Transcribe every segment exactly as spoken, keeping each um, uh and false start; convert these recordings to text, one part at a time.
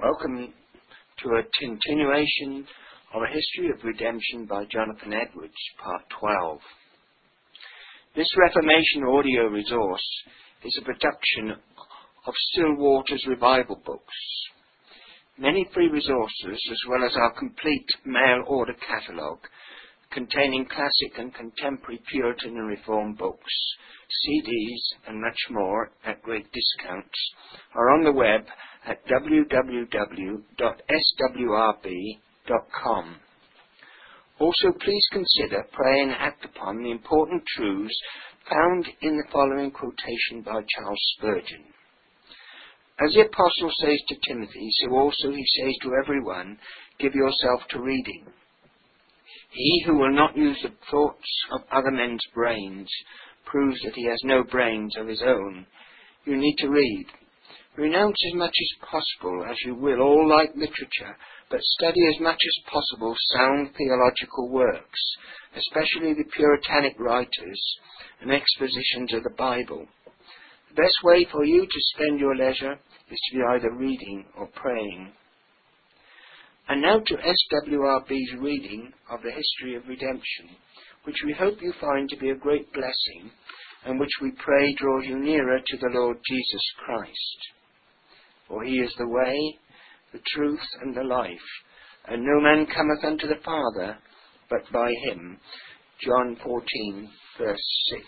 Welcome to a continuation of A History of Redemption by Jonathan Edwards, Part twelve. This Reformation audio resource is a production of Still Waters Revival Books. Many free resources, as well as our complete mail order catalogue, containing classic and contemporary Puritan and Reform books, C Ds, and much more at great discounts, are on the web at w w w dot s w r b dot com. Also, please consider, pray and act upon the important truths found in the following quotation by Charles Spurgeon. As the Apostle says to Timothy, so also he says to everyone, give yourself to reading. He who will not use the thoughts of other men's brains proves that he has no brains of his own. You need to read. Renounce as much as possible, as you will, all light literature, but study as much as possible sound theological works, especially the Puritanic writers and expositions of the Bible. The best way for you to spend your leisure is to be either reading or praying. And now to S W R B's reading of the History of Redemption, which we hope you find to be a great blessing, and which we pray draws you nearer to the Lord Jesus Christ. For he is the way, the truth, and the life, and no man cometh unto the Father but by him. John fourteen, verse six.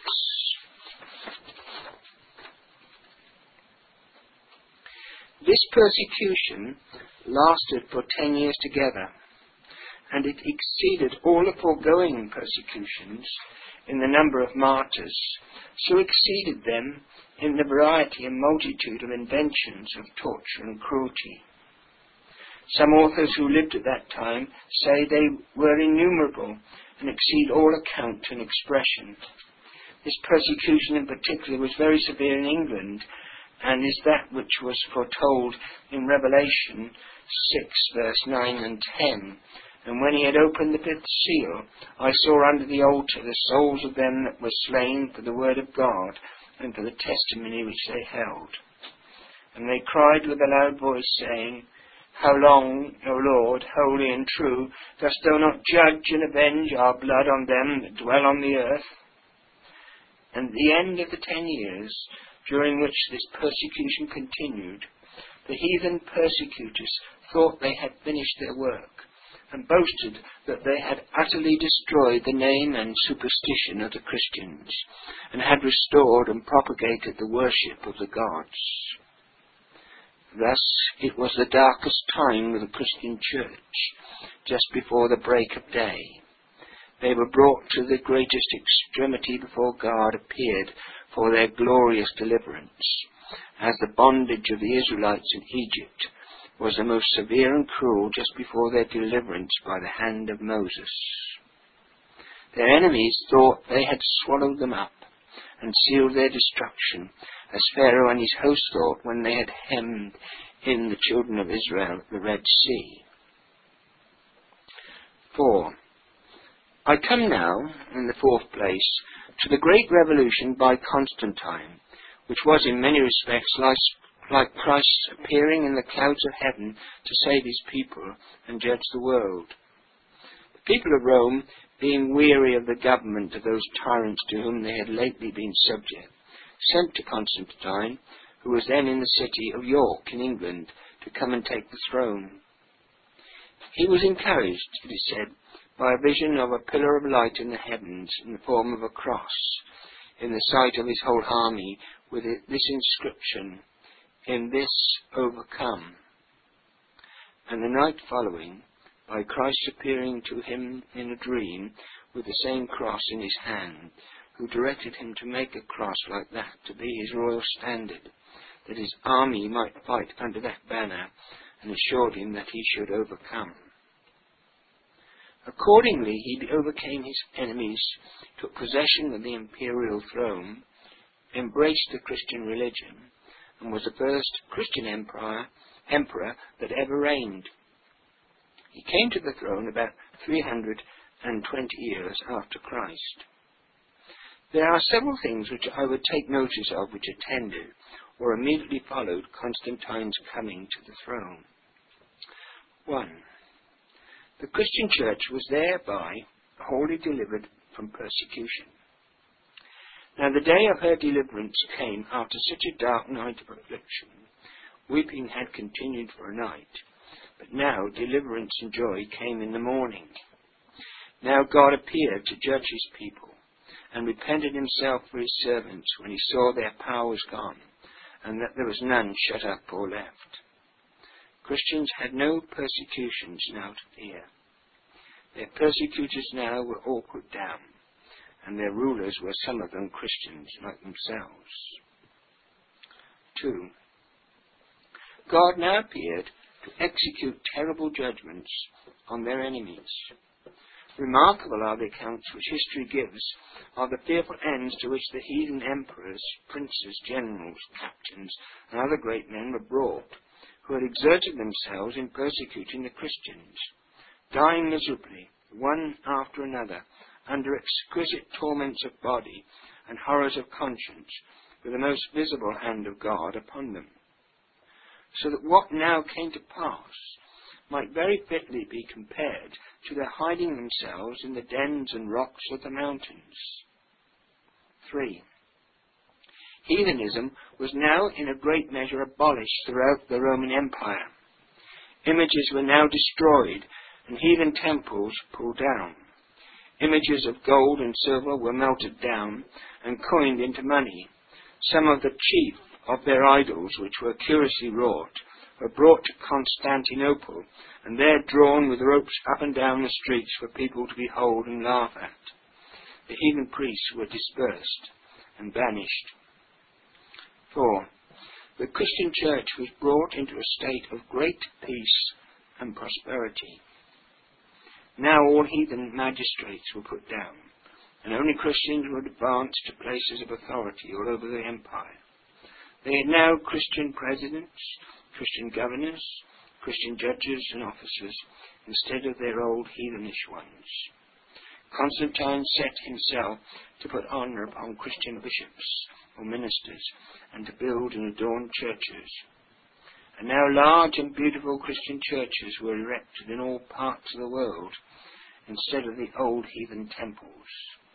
This persecution lasted for ten years together, and it exceeded all the foregoing persecutions in the number of martyrs, so exceeded them in the variety and multitude of inventions of torture and cruelty. Some authors who lived at that time say they were innumerable and exceed all account and expression. This persecution in particular was very severe in England, and is that which was foretold in Revelation six, verse nine and ten. And when he had opened the fifth seal, I saw under the altar the souls of them that were slain for the word of God and for the testimony which they held. And they cried with a loud voice, saying, How long, O Lord, holy and true, dost thou not judge and avenge our blood on them that dwell on the earth? And at the end of the ten years, during which this persecution continued, the heathen persecutors thought they had finished their work, and boasted that they had utterly destroyed the name and superstition of the Christians, and had restored and propagated the worship of the gods. Thus it was the darkest time of the Christian church, just before the break of day. They were brought to the greatest extremity before God appeared for their glorious deliverance, as the bondage of the Israelites in Egypt was the most severe and cruel just before their deliverance by the hand of Moses. Their enemies thought they had swallowed them up and sealed their destruction, as Pharaoh and his host thought when they had hemmed in the children of Israel at the Red Sea. four. I come now, in the fourth place, to the great revolution by Constantine, which was in many respects like, like Christ's appearing in the clouds of heaven to save his people and judge the world. The people of Rome, being weary of the government of those tyrants to whom they had lately been subject, sent to Constantine, who was then in the city of York in England, to come and take the throne. He was encouraged, it is said, by a vision of a pillar of light in the heavens in the form of a cross, in the sight of his whole army, with this inscription, In this overcome. And the night following, by Christ appearing to him in a dream with the same cross in his hand, who directed him to make a cross like that to be his royal standard, that his army might fight under that banner, and assured him that he should overcome. Accordingly, he overcame his enemies, took possession of the imperial throne, embraced the Christian religion, and was the first Christian emperor, emperor that ever reigned. He came to the throne about three hundred twenty years after Christ. There are several things which I would take notice of which attended, or immediately followed, Constantine's coming to the throne. one. The Christian church was thereby wholly delivered from persecution. Now the day of her deliverance came after such a dark night of affliction. Weeping had continued for a night, but now deliverance and joy came in the morning. Now God appeared to judge his people, and repented himself for his servants when he saw their power was gone, and that there was none shut up or left. Christians had no persecutions now to fear. Their persecutors now were all put down, and their rulers were some of them Christians like themselves. Two. God now appeared to execute terrible judgments on their enemies. Remarkable are the accounts which history gives of the fearful ends to which the heathen emperors, princes, generals, captains, and other great men were brought, who had exerted themselves in persecuting the Christians, dying miserably, one after another, under exquisite torments of body and horrors of conscience, with the most visible hand of God upon them. So that what now came to pass might very fitly be compared to their hiding themselves in the dens and rocks of the mountains. Three. Heathenism was now in a great measure abolished throughout the Roman Empire. Images were now destroyed and heathen temples pulled down. Images of gold and silver were melted down and coined into money. Some of the chief of their idols, which were curiously wrought, were brought to Constantinople, and there drawn with ropes up and down the streets for people to behold and laugh at. The heathen priests were dispersed and banished. Four. The Christian church was brought into a state of great peace and prosperity. Now all heathen magistrates were put down, and only Christians were advanced to places of authority all over the empire. They had now Christian presidents, Christian governors, Christian judges and officers, instead of their old heathenish ones. Constantine set himself to put honour upon Christian bishops or ministers, and to build and adorn churches. And now large and beautiful Christian churches were erected in all parts of the world, instead of the old heathen temples.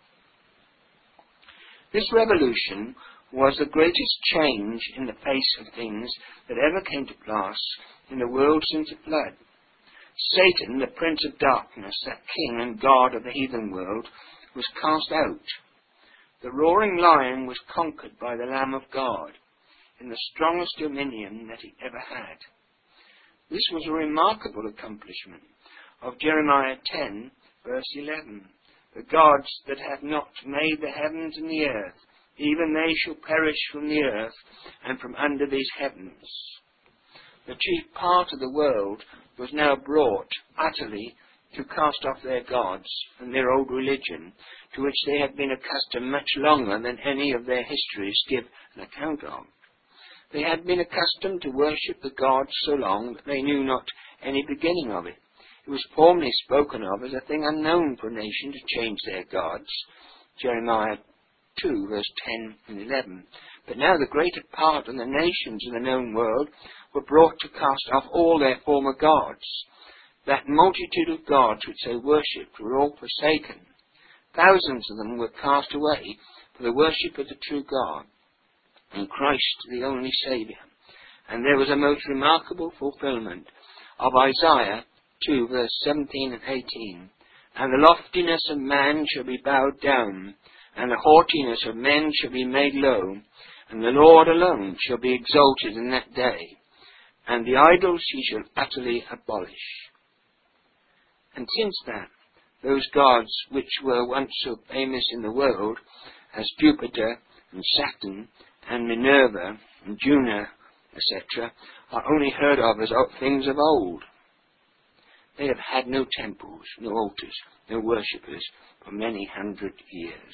This revolution was the greatest change in the face of things that ever came to pass in the world since the flood. Satan, the prince of darkness, that king and god of the heathen world, was cast out. The roaring lion was conquered by the Lamb of God, in the strongest dominion that he ever had. This was a remarkable accomplishment of Jeremiah ten, verse eleven. The gods that have not made the heavens and the earth, even they shall perish from the earth and from under these heavens. The chief part of the world was now brought utterly to cast off their gods and their old religion, to which they had been accustomed much longer than any of their histories give an account of. They had been accustomed to worship the gods so long that they knew not any beginning of it. It was formerly spoken of as a thing unknown for a nation to change their gods, Jeremiah two, verse ten and eleven. But now the greater part of the nations of the known world were brought to cast off all their former gods. That multitude of gods which they worshipped were all forsaken. Thousands of them were cast away for the worship of the true God, and Christ the only Saviour. And there was a most remarkable fulfilment of Isaiah two, verse seventeen and eighteen. And the loftiness of man shall be bowed down, and the haughtiness of men shall be made low, and the Lord alone shall be exalted in that day, and the idols he shall utterly abolish. And since that, those gods which were once so famous in the world, as Jupiter and Saturn and Minerva and Juno, et cetera, are only heard of as things of old. They have had no temples, no altars, no worshippers for many hundred years.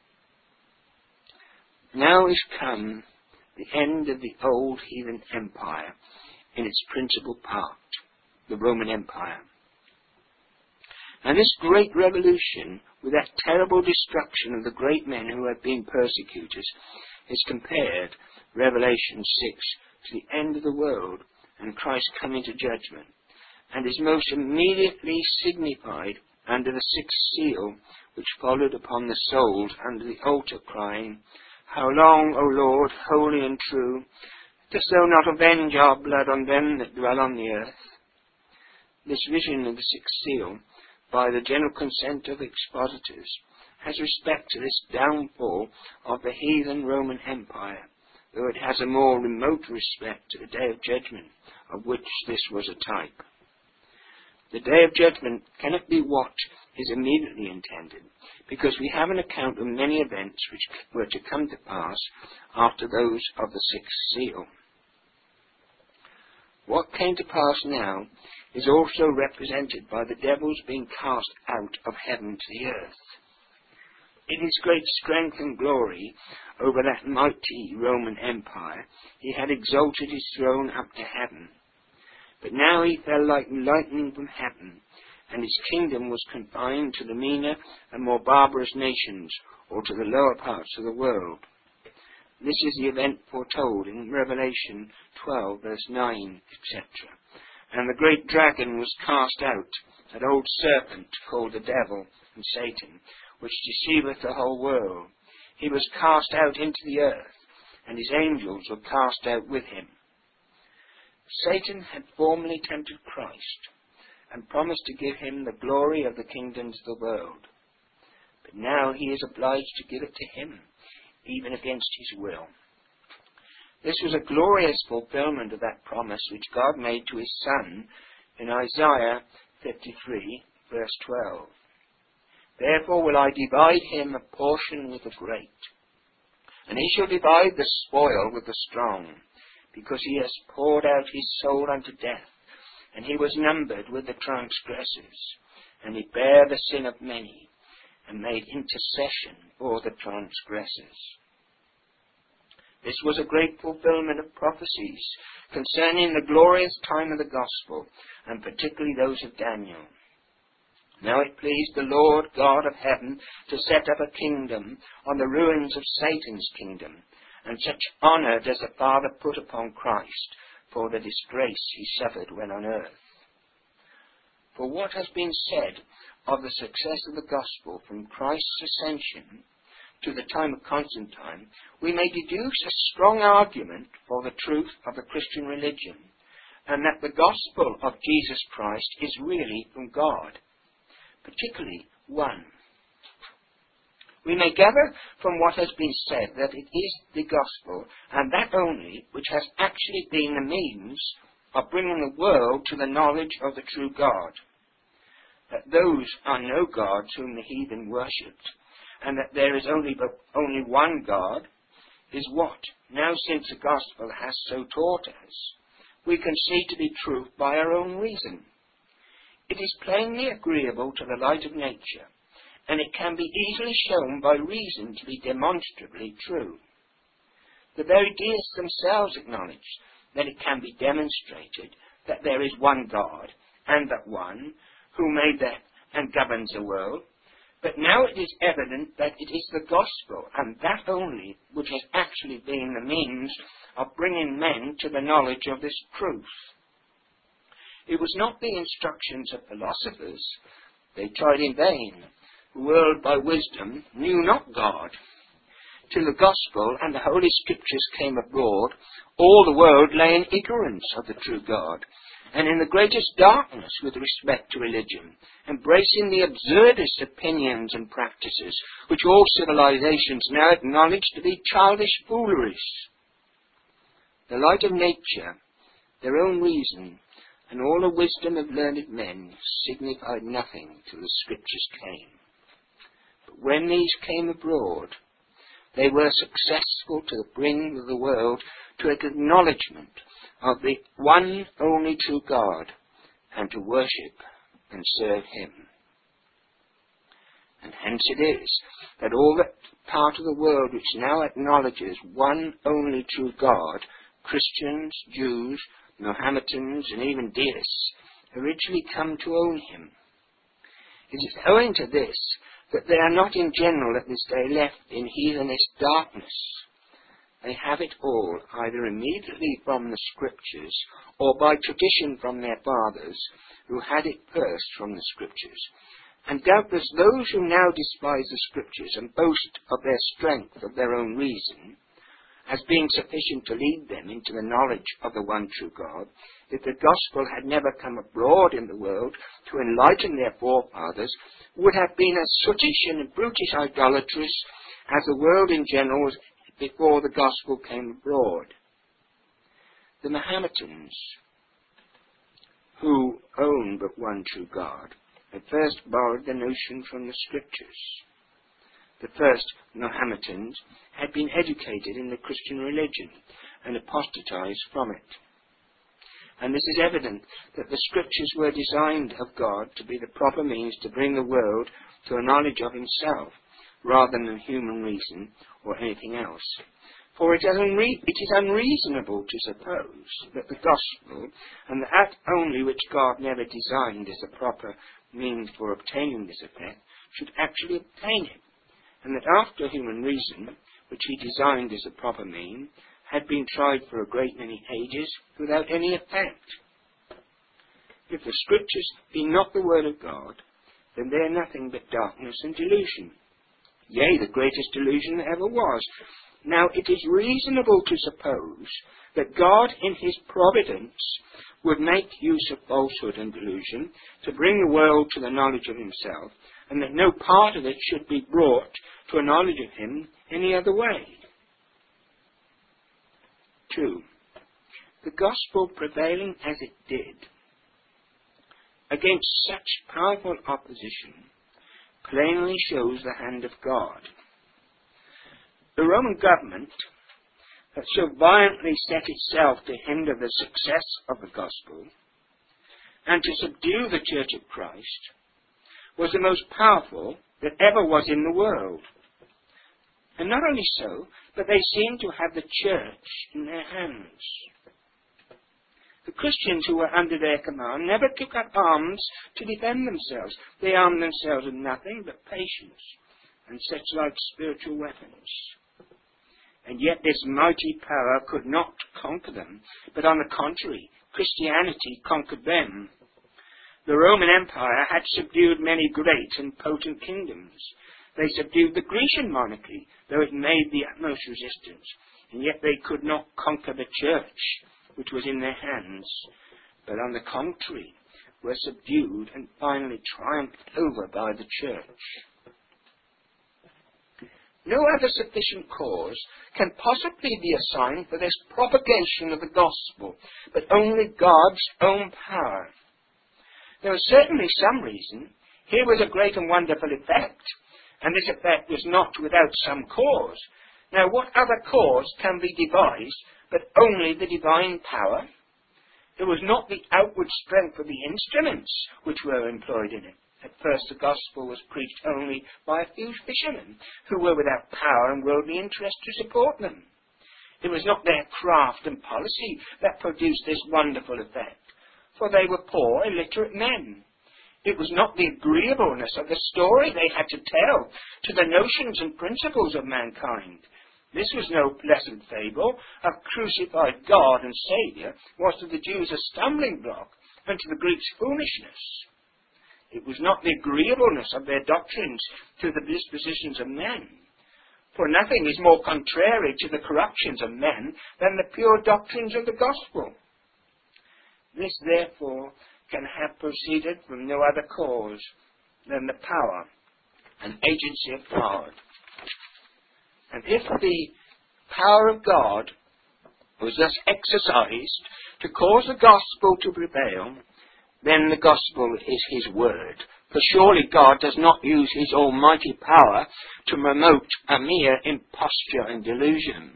Now is come the end of the old heathen empire in its principal part, the Roman Empire. And this great revolution, with that terrible destruction of the great men who had been persecutors, is compared, Revelation six, to the end of the world and Christ coming to judgment. and is most immediately signified under the sixth seal, which followed upon the souls under the altar, crying, How long, O Lord, holy and true, dost thou not avenge our blood on them that dwell on the earth? This vision of the sixth seal, by the general consent of expositors, has respect to this downfall of the heathen Roman Empire, though it has a more remote respect to the day of judgment, of which this was a type. The day of judgment cannot be what is immediately intended, because we have an account of many events which were to come to pass after those of the sixth seal. What came to pass now is also represented by the devils being cast out of heaven to the earth. In his great strength and glory over that mighty Roman Empire, he had exalted his throne up to heaven. But now he fell like lightning from heaven, and his kingdom was confined to the meaner and more barbarous nations, or to the lower parts of the world. This is the event foretold in Revelation twelve, verse nine, et cetera. And the great dragon was cast out, that old serpent called the devil and Satan, which deceiveth the whole world. He was cast out into the earth, and his angels were cast out with him. Satan had formerly tempted Christ, and promised to give him the glory of the kingdoms of the world. But now he is obliged to give it to him, even against his will. This was a glorious fulfillment of that promise which God made to his Son in Isaiah fifty-three, verse twelve. Therefore will I divide him a portion with the great, and he shall divide the spoil with the strong, because he has poured out his soul unto death, and he was numbered with the transgressors, and he bare the sin of many, and made intercession for the transgressors. This was a great fulfillment of prophecies concerning the glorious time of the gospel, and particularly those of Daniel. Now it pleased the Lord God of heaven to set up a kingdom on the ruins of Satan's kingdom, and such honour does the Father put upon Christ for the disgrace he suffered when on earth. For what has been said of the success of the gospel from Christ's ascension to the time of Constantine, we may deduce a strong argument for the truth of the Christian religion, and that the gospel of Jesus Christ is really from God, particularly one. We may gather from what has been said that it is the gospel, and that only, which has actually been the means of bringing the world to the knowledge of the true God. That those are no gods whom the heathen worshipped, and that there is only but only one God, is what, now since the gospel has so taught us, we can see to be truth by our own reason. It is plainly agreeable to the light of nature, and it can be easily shown by reason to be demonstrably true. The very deists themselves acknowledge that it can be demonstrated that there is one God, and that one, who made that and governs the world. But now it is evident that it is the gospel, and that only, which has actually been the means of bringing men to the knowledge of this truth. It was not the instructions of philosophers. They tried in vain. The world by wisdom knew not God. Till the gospel and the holy scriptures came abroad, all the world lay in ignorance of the true God, and in the greatest darkness with respect to religion, embracing the absurdest opinions and practices, which all civilizations now acknowledge to be childish fooleries. The light of nature, their own reason, and all the wisdom of learned men signified nothing till the scriptures came. But when these came abroad, they were successful to bring the world to an acknowledgement of the one only true God, and to worship and serve him. And hence it is that all that part of the world which now acknowledges one only true God, Christians, Jews, Mohammedans, and even deists, originally come to own him. It is owing to this that they are not in general at this day left in heathenish darkness, they have it all, either immediately from the Scriptures, or by tradition from their fathers, who had it first from the Scriptures. And doubtless those who now despise the Scriptures and boast of their strength of their own reason, as being sufficient to lead them into the knowledge of the one true God, if the gospel had never come abroad in the world to enlighten their forefathers, would have been as sootish and brutish idolatrous as the world in general was before the gospel came abroad. The Mahometans, who own but one true God, had first borrowed the notion from the Scriptures. The first Mahometans had been educated in the Christian religion and apostatized from it. And this is evident that the Scriptures were designed of God to be the proper means to bring the world to a knowledge of himself, rather than human reason or anything else. For it is, unre- it is unreasonable to suppose that the gospel, and that only which God never designed as a proper means for obtaining this effect, should actually obtain it, and that after human reason, which he designed as a proper mean, had been tried for a great many ages without any effect. If the Scriptures be not the word of God, then they are nothing but darkness and delusion. Yea, the greatest delusion that ever was. Now it is reasonable to suppose that God in his providence would make use of falsehood and delusion to bring the world to the knowledge of himself, and that no part of it should be brought to a knowledge of him any other way. Two, the gospel prevailing as it did against such powerful opposition plainly shows the hand of God. The Roman government that so violently set itself to hinder the success of the gospel and to subdue the Church of Christ was the most powerful that ever was in the world. And not only so, but they seemed to have the church in their hands. The Christians who were under their command never took up arms to defend themselves. They armed themselves with nothing but patience and such like spiritual weapons. And yet this mighty power could not conquer them, but on the contrary, Christianity conquered them. The Roman Empire had subdued many great and potent kingdoms. They subdued the Grecian monarchy, though it made the utmost resistance, and yet they could not conquer the church, which was in their hands, but on the contrary, were subdued and finally triumphed over by the church. No other sufficient cause can possibly be assigned for this propagation of the gospel, but only God's own power. There was certainly some reason. Here was a great and wonderful effect, and this effect was not without some cause. Now, what other cause can be devised but only the divine power? It was not the outward strength of the instruments which were employed in it. At first the gospel was preached only by a few fishermen who were without power and worldly interest to support them. It was not their craft and policy that produced this wonderful effect, for they were poor, illiterate men. It was not the agreeableness of the story they had to tell to the notions and principles of mankind. This was no pleasant fable. A crucified God and Saviour was to the Jews a stumbling block, and to the Greeks foolishness. It was not the agreeableness of their doctrines to the dispositions of men, for nothing is more contrary to the corruptions of men than the pure doctrines of the gospel. This, therefore, can have proceeded from no other cause than the power and agency of God. And if the power of God was thus exercised to cause the gospel to prevail, then the gospel is his word. For surely God does not use his almighty power to promote a mere imposture and delusion.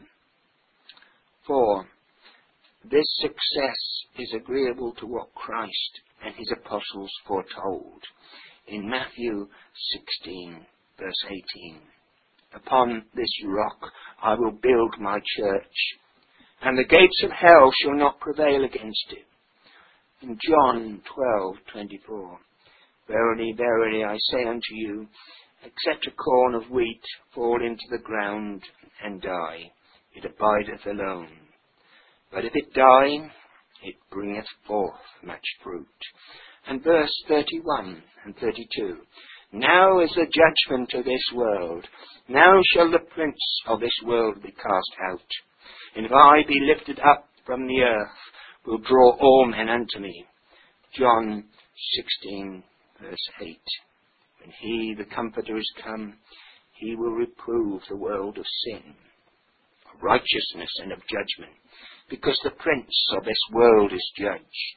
For this success is agreeable to what Christ and his apostles foretold in Matthew sixteen, verse eighteen. Upon this rock I will build my church, and the gates of hell shall not prevail against it. In John twelve, twenty-four, verily, verily, I say unto you, except a corn of wheat fall into the ground and die, it abideth alone. But if it die, it bringeth forth much fruit. And verse thirty-one and thirty-two. Now is the judgment of this world. Now shall the prince of this world be cast out. And if I be lifted up from the earth, will draw all men unto me. John sixteen, verse eight. When he, the Comforter, is come, he will reprove the world of sin, of righteousness, and of judgment, because the prince of this world is judged.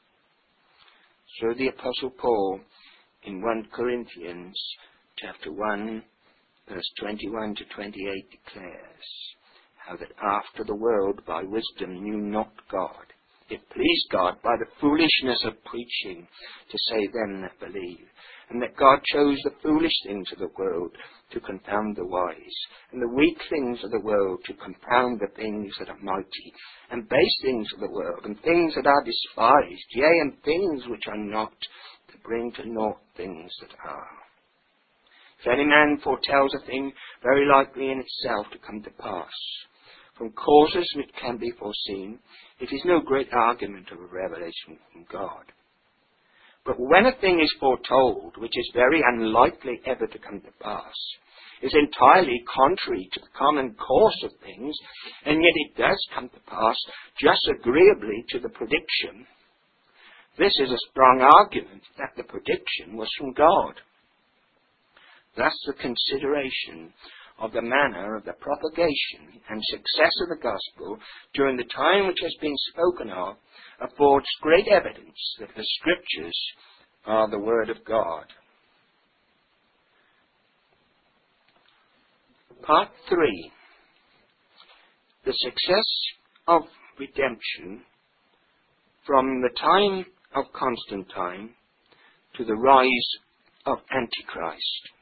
So the Apostle Paul, in First Corinthians chapter one, verse twenty-one to twenty-eight, declares how that after the world by wisdom knew not God, it pleased God by the foolishness of preaching to save them that believe, and that God chose the foolish things of the world to confound the wise, and the weak things of the world to confound the things that are mighty, and base things of the world, and things that are despised, yea, and things which are not, to bring to naught things that are. If any man foretells a thing very likely in itself to come to pass, from causes which can be foreseen, it is no great argument of a revelation from God. But when a thing is foretold, which is very unlikely ever to come to pass, is entirely contrary to the common course of things, and yet it does come to pass just agreeably to the prediction, this is a strong argument that the prediction was from God. Thus the consideration of the manner of the propagation and success of the gospel during the time which has been spoken of affords great evidence that the Scriptures are the Word of God. Part three. The success of redemption from the time of Constantine to the rise of Antichrist.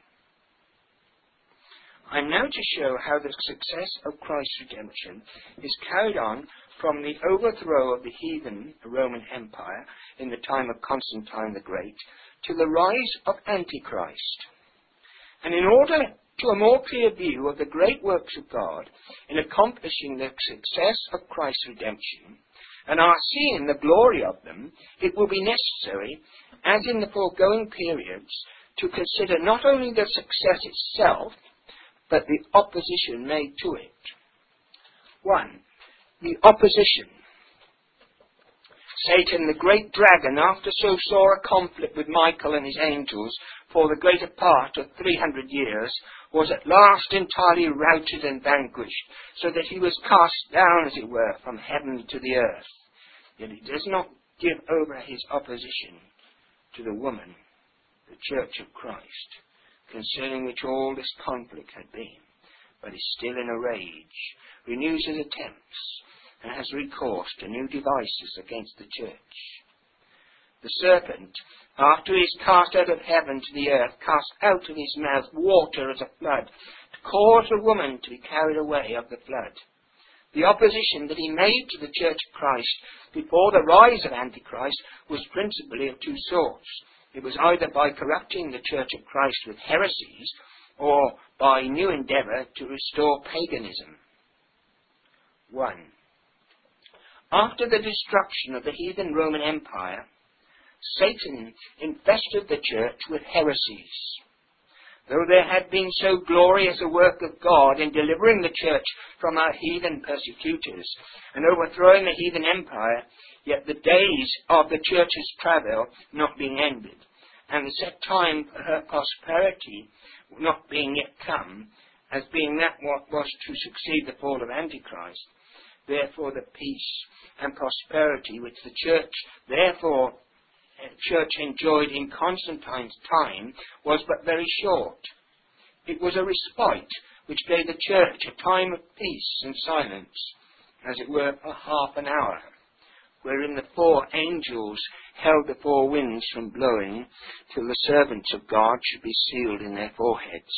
I am now to show how the success of Christ's redemption is carried on from the overthrow of the heathen Roman Empire in the time of Constantine the Great to the rise of Antichrist. And in order to a more clear view of the great works of God in accomplishing the success of Christ's redemption, and our seeing the glory of them, it will be necessary, as in the foregoing periods, to consider not only the success itself, but the opposition made to it. One, the opposition. Satan, the great dragon, after so sore a conflict with Michael and his angels for the greater part of three hundred years, was at last entirely routed and vanquished, so that he was cast down, as it were, from heaven to the earth. Yet he does not give over his opposition to the woman, the Church of Christ, concerning which all this conflict had been, but is still in a rage, renews his attempts, and has recourse to new devices against the church. The serpent, after he is cast out of heaven to the earth, casts out of his mouth water as a flood, to cause the woman to be carried away of the flood. The opposition that he made to the Church of Christ before the rise of Antichrist was principally of two sorts. It was either by corrupting the Church of Christ with heresies, or by new endeavour to restore paganism. One. After the destruction of the heathen Roman Empire, Satan infested the church with heresies. Though there had been so glorious a work of God in delivering the church from our heathen persecutors and overthrowing the heathen empire, yet the days of the church's travail not being ended, and the set time for her prosperity not being yet come, as being that what was to succeed the fall of Antichrist, therefore the peace and prosperity which the church therefore church enjoyed in Constantine's time was but very short. It was a respite which gave the church a time of peace and silence, as it were for half an hour, wherein the four angels held the four winds from blowing till the servants of God should be sealed in their foreheads.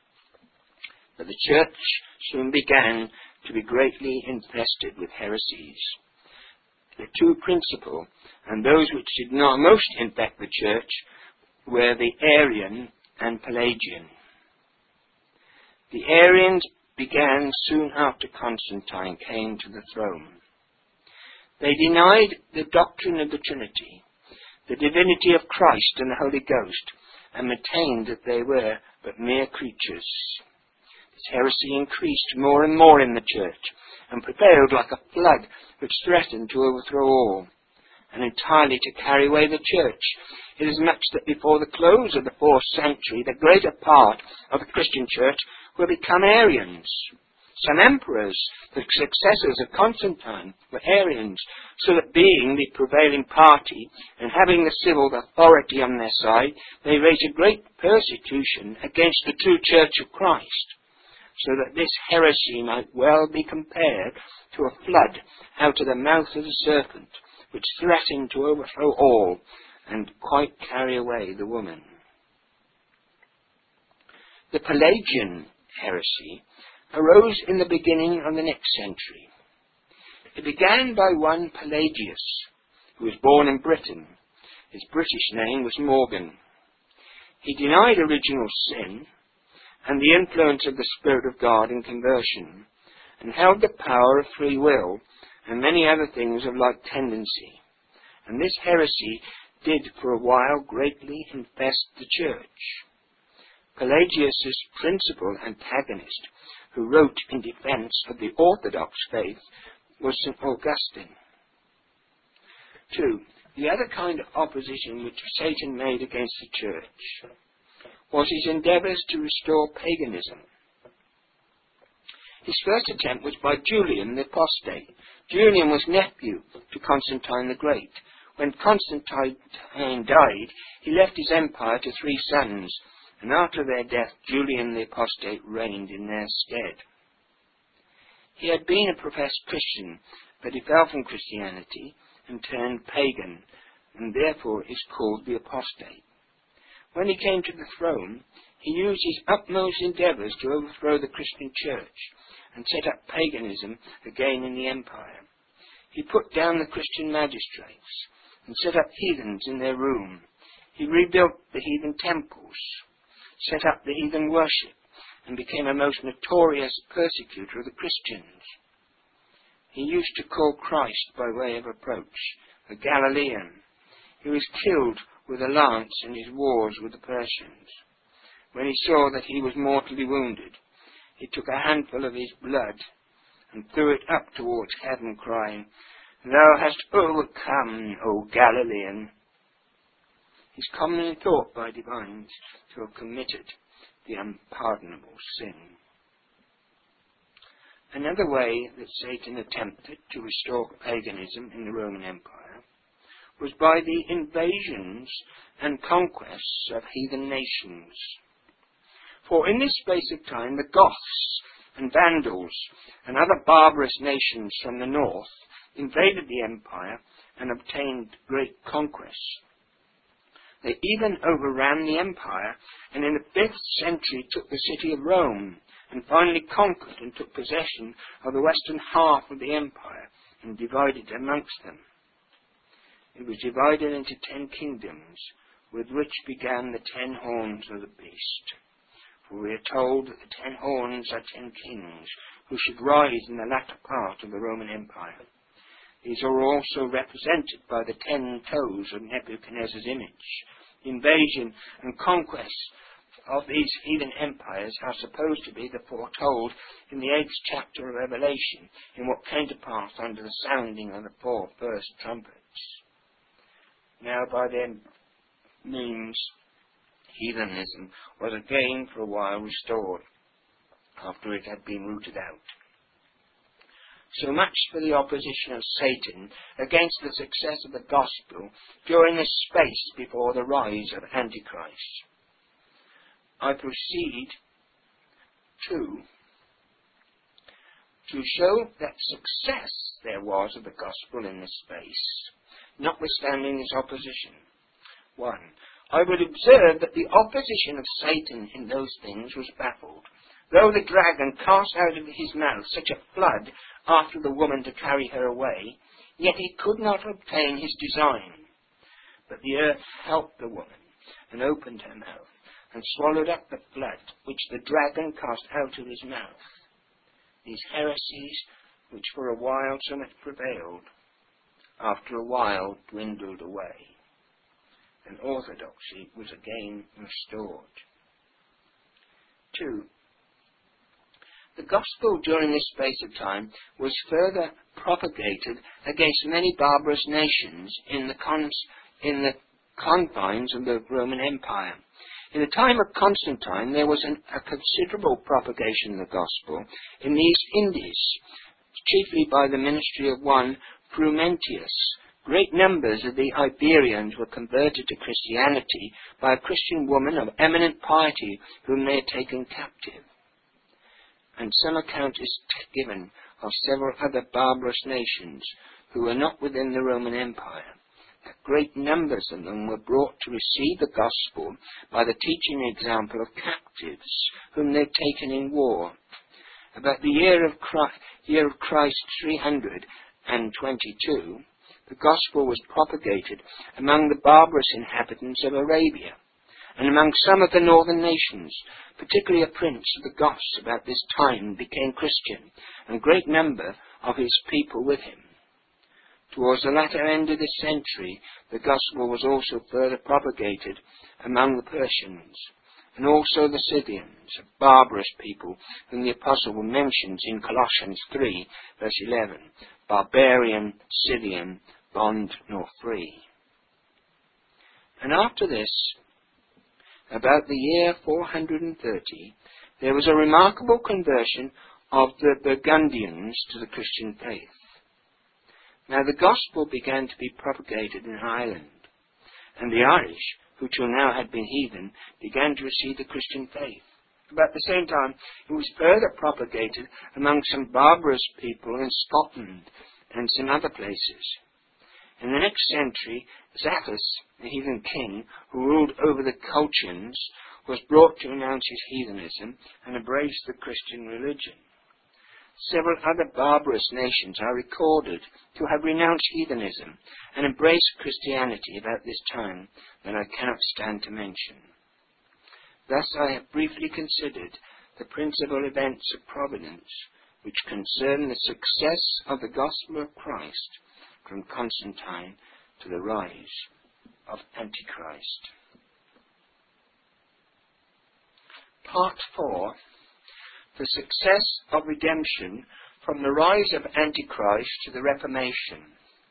But the church soon began to be greatly infested with heresies. The two principal, and those which did not most infect the church, were the Arian and Pelagian. The Arians began soon after Constantine came to the throne. They denied the doctrine of the Trinity, the divinity of Christ and the Holy Ghost, and maintained that they were but mere creatures. This heresy increased more and more in the church, and prevailed like a flood which threatened to overthrow all, and entirely to carry away the church, inasmuch that before the close of the fourth century the greater part of the Christian church were become Arians. Some emperors, the successors of Constantine, were Arians, so that being the prevailing party and having the civil authority on their side, they raised a great persecution against the true church of Christ, so that this heresy might well be compared to a flood out of the mouth of the serpent, which threatened to overthrow all and quite carry away the woman. The Pelagian heresy arose in the beginning of the next century. It began by one Pelagius, who was born in Britain. His British name was Morgan. He denied original sin and the influence of the Spirit of God in conversion, and held the power of free will and many other things of like tendency. And this heresy did for a while greatly infest the church. Pelagius' principal antagonist, who wrote in defense of the Orthodox faith, was Saint Augustine. Two, the other kind of opposition which Satan made against the church was his endeavours to restore paganism. His first attempt was by Julian the Apostate. Julian was nephew to Constantine the Great. When Constantine died, he left his empire to three sons, and after their death Julian the Apostate reigned in their stead. He had been a professed Christian, but he fell from Christianity and turned pagan, and therefore is called the Apostate. When he came to the throne, he used his utmost endeavours to overthrow the Christian church and set up paganism again in the empire. He put down the Christian magistrates and set up heathens in their room. He rebuilt the heathen temples, set up the heathen worship, and became a most notorious persecutor of the Christians. He used to call Christ by way of approach a Galilean. He was killed with a lance in his wars with the Persians. When he saw that he was mortally wounded, he took a handful of his blood and threw it up towards heaven, crying, "Thou hast overcome, O Galilean." He is commonly thought by divines to have committed the unpardonable sin. Another way that Satan attempted to restore paganism in the Roman Empire was by the invasions and conquests of heathen nations. For in this space of time the Goths and Vandals and other barbarous nations from the north invaded the empire and obtained great conquests. They even overran the empire, and in the fifth century took the city of Rome, and finally conquered and took possession of the western half of the empire, and divided amongst them. It was divided into ten kingdoms, with which began the ten horns of the beast. For we are told that the ten horns are ten kings, who should rise in the latter part of the Roman Empire. These are also represented by the ten toes of Nebuchadnezzar's image. The invasion and conquest of these heathen empires are supposed to be the foretold in the eighth chapter of Revelation, in what came to pass under the sounding of the four first trumpets. Now by their means heathenism was again for a while restored, after it had been rooted out. So much for the opposition of Satan against the success of the gospel during the space before the rise of Antichrist. I proceed to, to show that success there was of the gospel in this space, notwithstanding this opposition. One, I would observe that the opposition of Satan in those things was baffled. Though the dragon cast out of his mouth such a flood after the woman to carry her away, yet he could not obtain his design. But the earth helped the woman, and opened her mouth, and swallowed up the flood which the dragon cast out of his mouth. these heresies, which for a while so much prevailed, after a while dwindled away, and orthodoxy was again restored. Two, the gospel during this space of time was further propagated against many barbarous nations in the, cons- in the confines of the Roman Empire. In the time of Constantine, there was an, a considerable propagation of the gospel in the East Indies, chiefly by the ministry of one Frumentius. Great numbers of the Iberians were converted to Christianity by a Christian woman of eminent piety whom they had taken captive. And some account is given of several other barbarous nations who were not within the Roman Empire. That great numbers of them were brought to receive the gospel by the teaching example of captives whom they had taken in war. About the year of Christ, year of Christ three hundred twenty-two, the gospel was propagated among the barbarous inhabitants of Arabia, and among some of the northern nations, particularly a prince of the Goths about this time became Christian, and a great number of his people with him. Towards the latter end of this century, the gospel was also further propagated among the Persians, and also the Scythians, a barbarous people whom the apostle mentions in Colossians three, verse eleven, barbarian, Scythian, bond nor free. And after this, about the year four hundred thirty, there was a remarkable conversion of the Burgundians to the Christian faith. Now the gospel began to be propagated in Ireland, and the Irish, who till now had been heathen, began to receive the Christian faith. About the same time, it was further propagated among some barbarous people in Scotland and some other places. In the next century, Zaphus, the heathen king, who ruled over the Colchians, was brought to renounce his heathenism and embrace the Christian religion. Several other barbarous nations are recorded to have renounced heathenism and embraced Christianity about this time that I cannot stand to mention. Thus I have briefly considered the principal events of providence which concern the success of the gospel of Christ from Constantine to the rise of Antichrist. Part four. The success of redemption from the rise of Antichrist to the Reformation.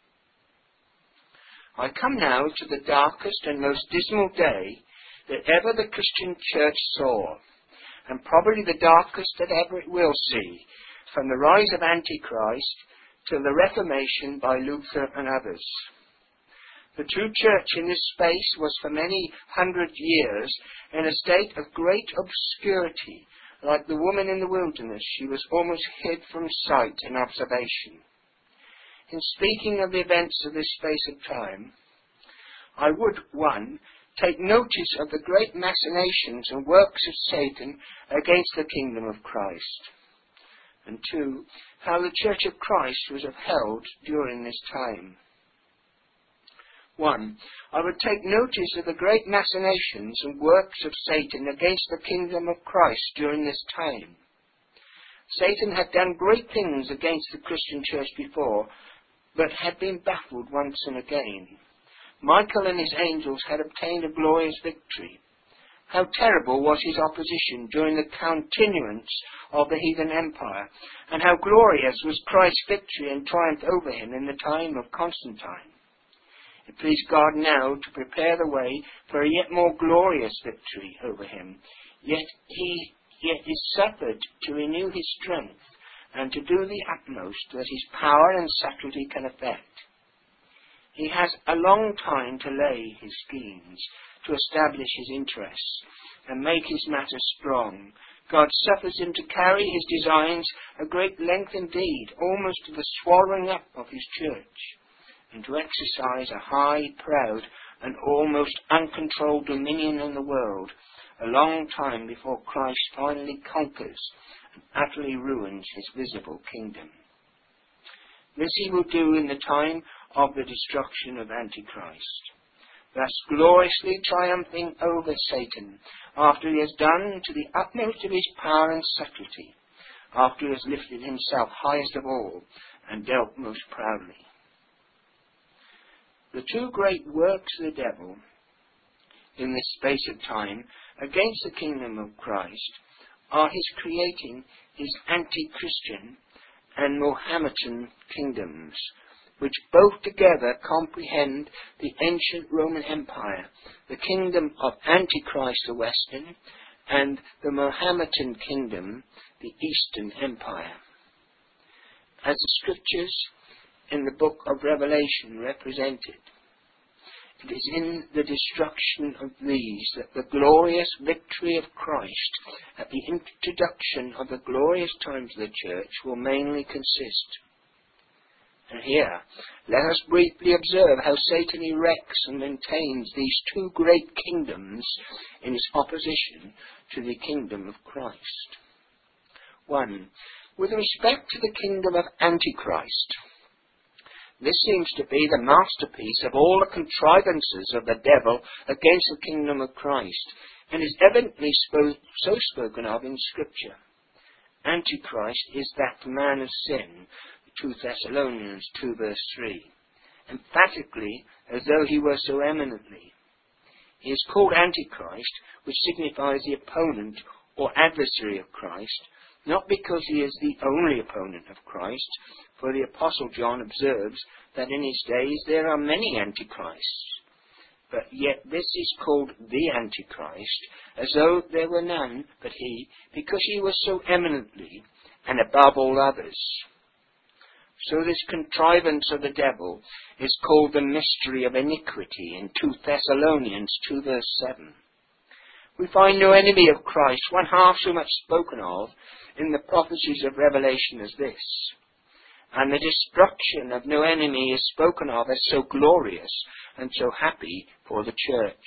I come now to the darkest and most dismal day that ever the Christian Church saw, and probably the darkest that ever it will see, from the rise of Antichrist till the Reformation by Luther and others. The true church in this space was for many hundred years in a state of great obscurity. Like the woman in the wilderness, she was almost hid from sight and observation. In speaking of the events of this space of time, I would, one, take notice of the great machinations and works of Satan against the kingdom of Christ, and two, how the Church of Christ was upheld during this time. One, I would take notice of the great machinations and works of Satan against the kingdom of Christ during this time. Satan had done great things against the Christian church before, but had been baffled once and again. Michael and his angels had obtained a glorious victory. How terrible was his opposition during the continuance of the heathen empire, and how glorious was Christ's victory and triumph over him in the time of Constantine. It pleased God now to prepare the way for a yet more glorious victory over him. Yet he yet is suffered to renew his strength and to do the utmost that his power and subtlety can effect. He has a long time to lay his schemes, to establish his interests, and make his matter strong. God suffers him to carry his designs a great length indeed, almost to the swallowing up of his church, and to exercise a high, proud, and almost uncontrolled dominion in the world, a long time before Christ finally conquers and utterly ruins his visible kingdom. This he will do in the time of the destruction of Antichrist, thus gloriously triumphing over Satan, after he has done to the utmost of his power and subtlety, after he has lifted himself highest of all and dealt most proudly. The two great works of the devil in this space of time against the kingdom of Christ are his creating his anti-Christian and Mohammedan kingdoms, which both together comprehend the ancient Roman Empire, the kingdom of Antichrist the Western, and the Mohammedan kingdom, the Eastern Empire. As the scriptures in the book of Revelation represented, it is in the destruction of these that the glorious victory of Christ at the introduction of the glorious times of the church will mainly consist. And here, let us briefly observe how Satan erects and maintains these two great kingdoms in its opposition to the kingdom of Christ. One, with respect to the kingdom of Antichrist, this seems to be the masterpiece of all the contrivances of the devil against the kingdom of Christ, and is evidently spo- so spoken of in Scripture. Antichrist is that man of sin, Second Thessalonians two verse three, emphatically as though he were so eminently. He is called Antichrist, which signifies the opponent or adversary of Christ, not because he is the only opponent of Christ, for the Apostle John observes that in his days there are many antichrists. But yet this is called the Antichrist, as though there were none but he, because he was so eminently and above all others. So this contrivance of the devil is called the mystery of iniquity in Second Thessalonians two verse seven. We find no enemy of Christ, one half so much spoken of in the prophecies of Revelation as this. And the destruction of no enemy is spoken of as so glorious and so happy for the church.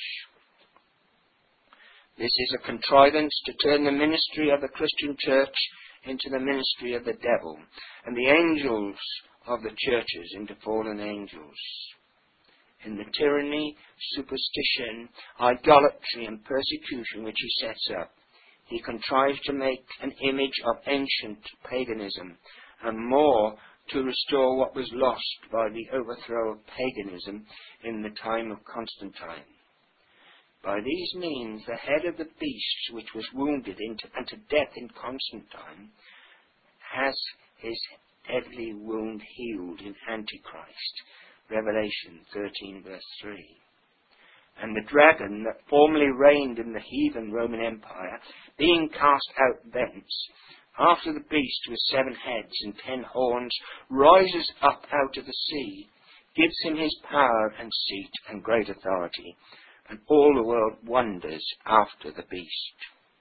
This is a contrivance to turn the ministry of the Christian church into the ministry of the devil, and the angels of the churches into fallen angels. In the tyranny, superstition, idolatry and persecution which he sets up, he contrives to make an image of ancient paganism, and more to restore what was lost by the overthrow of paganism in the time of Constantine. By these means the head of the beast which was wounded into, unto death in Constantine has his deadly wound healed in Antichrist. Revelation thirteen verse three. And the dragon that formerly reigned in the heathen Roman Empire, being cast out thence, after the beast with seven heads and ten horns rises up out of the sea, gives him his power and seat and great authority, and all the world wonders after the beast.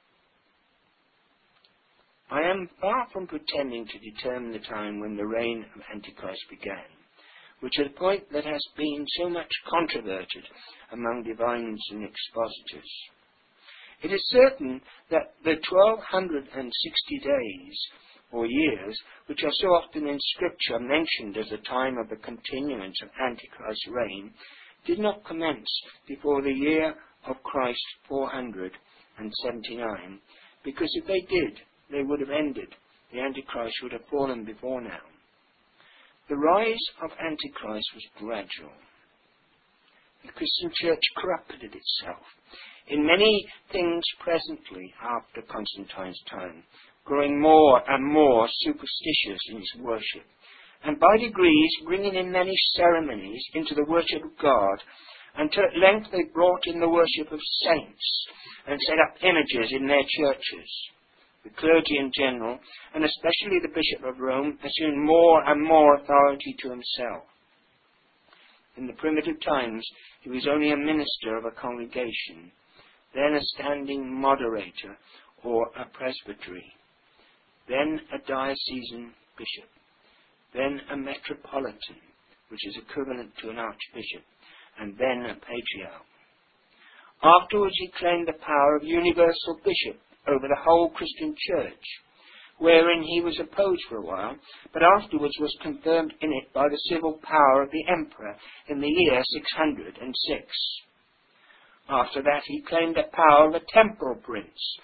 I am far from pretending to determine the time when the reign of Antichrist began, which is a point that has been so much controverted among divines and expositors. It is certain that the twelve sixty days, or years, which are so often in Scripture mentioned as the time of the continuance of Antichrist's reign, did not commence before the year of Christ four hundred seventy-nine, because if they did, they would have ended. The Antichrist would have fallen before now. The rise of Antichrist was gradual. The Christian church corrupted itself in many things presently after Constantine's time, growing more and more superstitious in its worship, and by degrees bringing in many ceremonies into the worship of God, until at length they brought in the worship of saints and set up images in their churches. The clergy in general, and especially the Bishop of Rome, assumed more and more authority to himself. In the primitive times, he was only a minister of a congregation, then a standing moderator or a presbytery, then a diocesan bishop, then a metropolitan, which is equivalent to an archbishop, and then a patriarch. Afterwards he claimed the power of universal bishop over the whole Christian church, wherein he was opposed for a while, but afterwards was confirmed in it by the civil power of the emperor in the year six hundred six. After that he claimed the power of a temporal prince,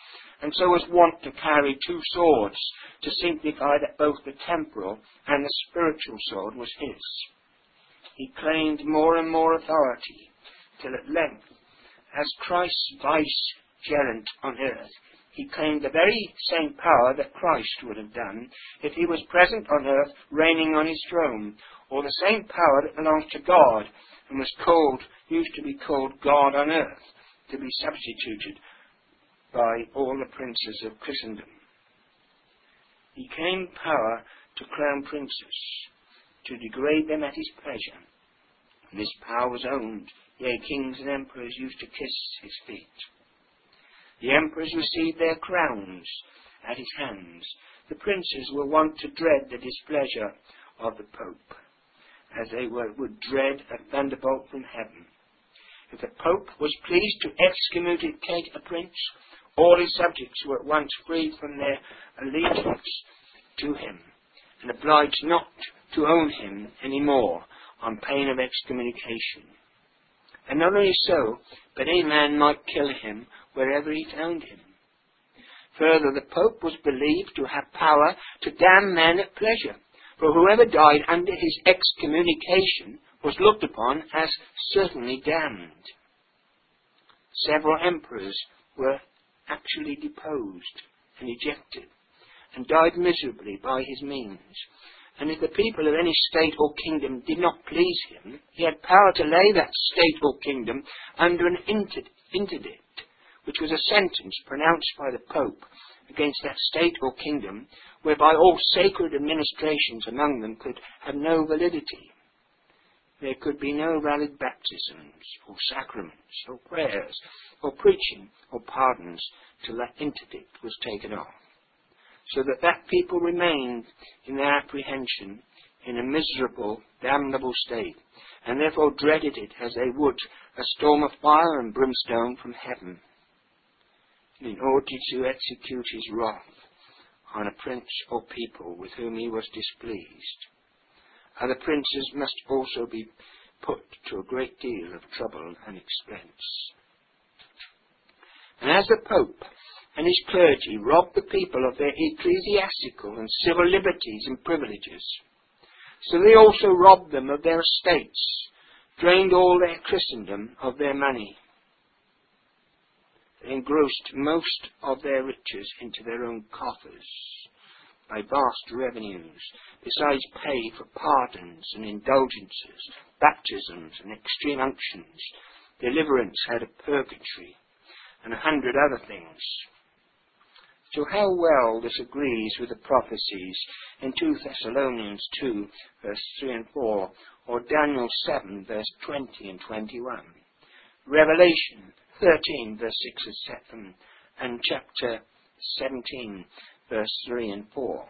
and so was wont to carry two swords, to signify that both the temporal and the spiritual sword was his. He claimed more and more authority, till at length, as Christ's vicegerent on earth, he claimed the very same power that Christ would have done if he was present on earth reigning on his throne, or the same power that belongs to God and was called, used to be called God on earth, to be substituted by all the princes of Christendom. He claimed power to crown princes, to degrade them at his pleasure. And this power was owned, yea, kings and emperors used to kiss his feet. The emperors received their crowns at his hands. The princes were wont to dread the displeasure of the Pope, as they were, would dread a thunderbolt from heaven. If the Pope was pleased to excommunicate a prince, all his subjects were at once freed from their allegiance to him, and obliged not to own him any more, on pain of excommunication. And not only so, but any man might kill him wherever he found him. Further, the Pope was believed to have power to damn men at pleasure, for whoever died under his excommunication was looked upon as certainly damned. Several emperors were actually deposed and ejected, and died miserably by his means. And if the people of any state or kingdom did not please him, he had power to lay that state or kingdom under an interdict, which was a sentence pronounced by the Pope against that state or kingdom, whereby all sacred administrations among them could have no validity. There could be no valid baptisms, or sacraments, or prayers, or preaching, or pardons, till that interdict was taken off, so that that people remained in their apprehension in a miserable, damnable state, and therefore dreaded it as they would a storm of fire and brimstone from heaven, in order to execute his wrath on a prince or people with whom he was displeased. Other princes must also be put to a great deal of trouble and expense. And as the Pope and his clergy robbed the people of their ecclesiastical and civil liberties and privileges, so they also robbed them of their estates, drained all their Christendom of their money. They engrossed most of their riches into their own coffers by vast revenues, besides pay for pardons and indulgences, baptisms and extreme unctions, deliverance out of purgatory, and a hundred other things. So how well this agrees with the prophecies in Second Thessalonians two, verse three and four, or Daniel seven, verse twenty and twenty-one, Revelation thirteen, verse six and seven, and chapter seventeen, verse three and four.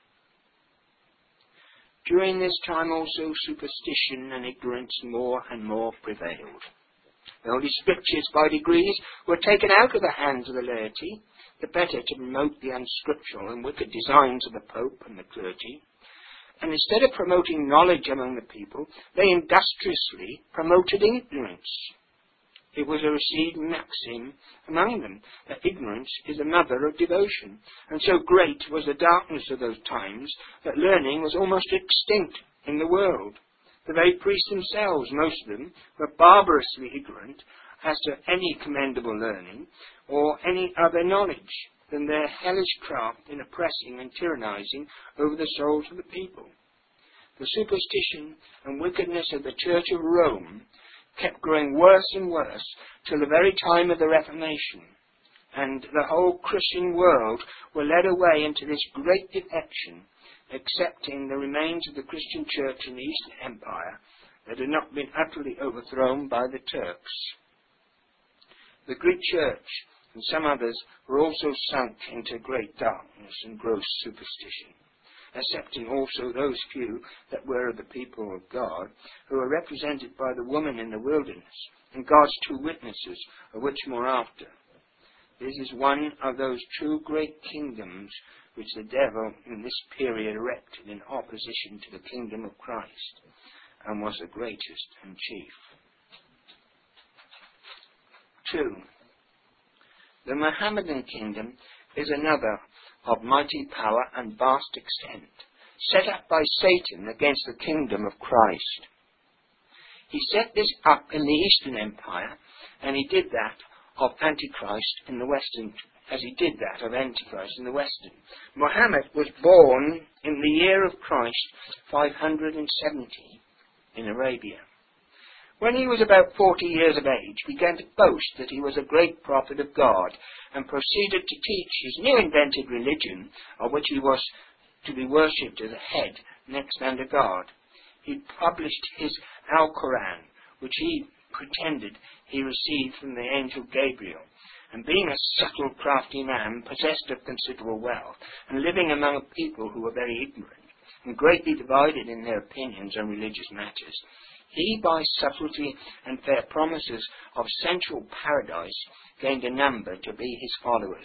During this time also superstition and ignorance more and more prevailed. The Holy Scriptures by degrees were taken out of the hands of the laity, the better to promote the unscriptural and wicked designs of the Pope and the clergy. And instead of promoting knowledge among the people, they industriously promoted ignorance. It was a received maxim among them that ignorance is the mother of devotion, and so great was the darkness of those times that learning was almost extinct in the world. The very priests themselves, most of them, were barbarously ignorant as to any commendable learning or any other knowledge than their hellish craft in oppressing and tyrannizing over the souls of the people. The superstition and wickedness of the Church of Rome kept growing worse and worse till the very time of the Reformation, and the whole Christian world were led away into this great defection, excepting the remains of the Christian Church in the Eastern Empire that had not been utterly overthrown by the Turks. The Greek Church and some others were also sunk into great darkness and gross superstition, excepting also those few that were of the people of God, who were represented by the woman in the wilderness, and God's two witnesses, of which more after. This is one of those true great kingdoms which the devil in this period erected in opposition to the kingdom of Christ, and was the greatest and chief. Two, the Mohammedan kingdom is another of mighty power and vast extent, set up by Satan against the kingdom of Christ. He set this up in the Eastern Empire, and he did that of Antichrist in the Western, as he did that of Antichrist in the Western. Muhammad was born in the year of Christ five hundred seventy in Arabia. When he was about forty years of age, he began to boast that he was a great prophet of God, and proceeded to teach his new invented religion, of which he was to be worshipped as a head next under God. He published his Al-Quran, which he pretended he received from the angel Gabriel, and being a subtle, crafty man, possessed of considerable wealth, and living among a people who were very ignorant, and greatly divided in their opinions on religious matters, he, by subtlety and fair promises of sensual paradise, gained a number to be his followers.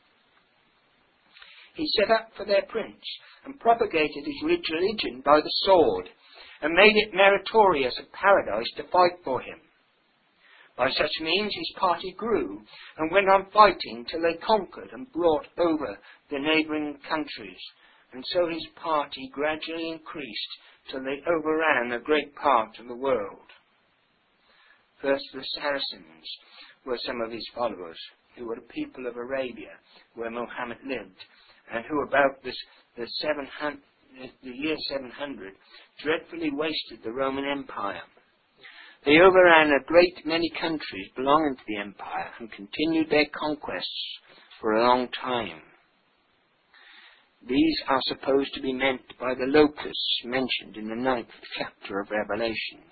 He set up for their prince, and propagated his religion by the sword, and made it meritorious of paradise to fight for him. By such means his party grew, and went on fighting till they conquered and brought over the neighbouring countries, and so his party gradually increased till they overran a great part of the world. First the Saracens were some of his followers, who were the people of Arabia, where Muhammad lived, and who about this, the, seven hundred, the year seven hundred dreadfully wasted the Roman Empire. They overran a great many countries belonging to the empire, and continued their conquests for a long time. These are supposed to be meant by the locusts mentioned in the ninth chapter of Revelation.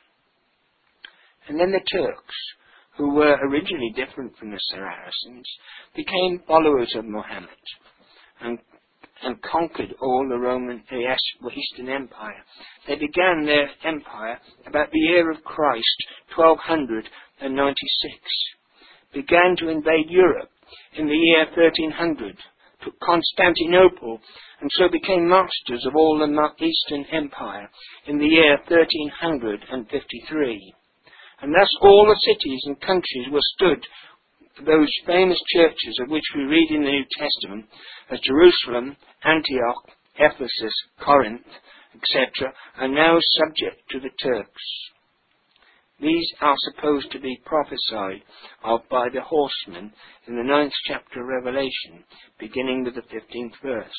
And then the Turks, who were originally different from the Saracens, became followers of Muhammad, and, and conquered all the Roman, the Eastern Empire. They began their empire about the year of Christ, twelve ninety-six, began to invade Europe in the year thirteen hundred, took Constantinople, and so became masters of all the Eastern Empire in the year thirteen fifty-three. And thus all the cities and countries were stood, those famous churches of which we read in the New Testament, as Jerusalem, Antioch, Ephesus, Corinth, et cetera, are now subject to the Turks. These are supposed to be prophesied of by the horsemen in the ninth chapter of Revelation, beginning with the fifteenth verse.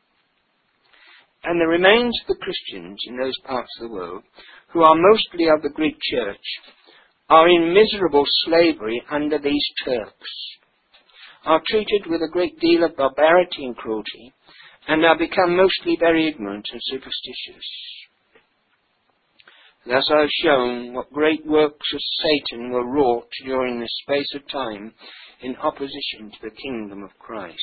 And the remains of the Christians in those parts of the world, who are mostly of the Greek church, are in miserable slavery under these Turks, are treated with a great deal of barbarity and cruelty, and are become mostly very ignorant and superstitious. Thus I have shown what great works of Satan were wrought during this space of time in opposition to the kingdom of Christ.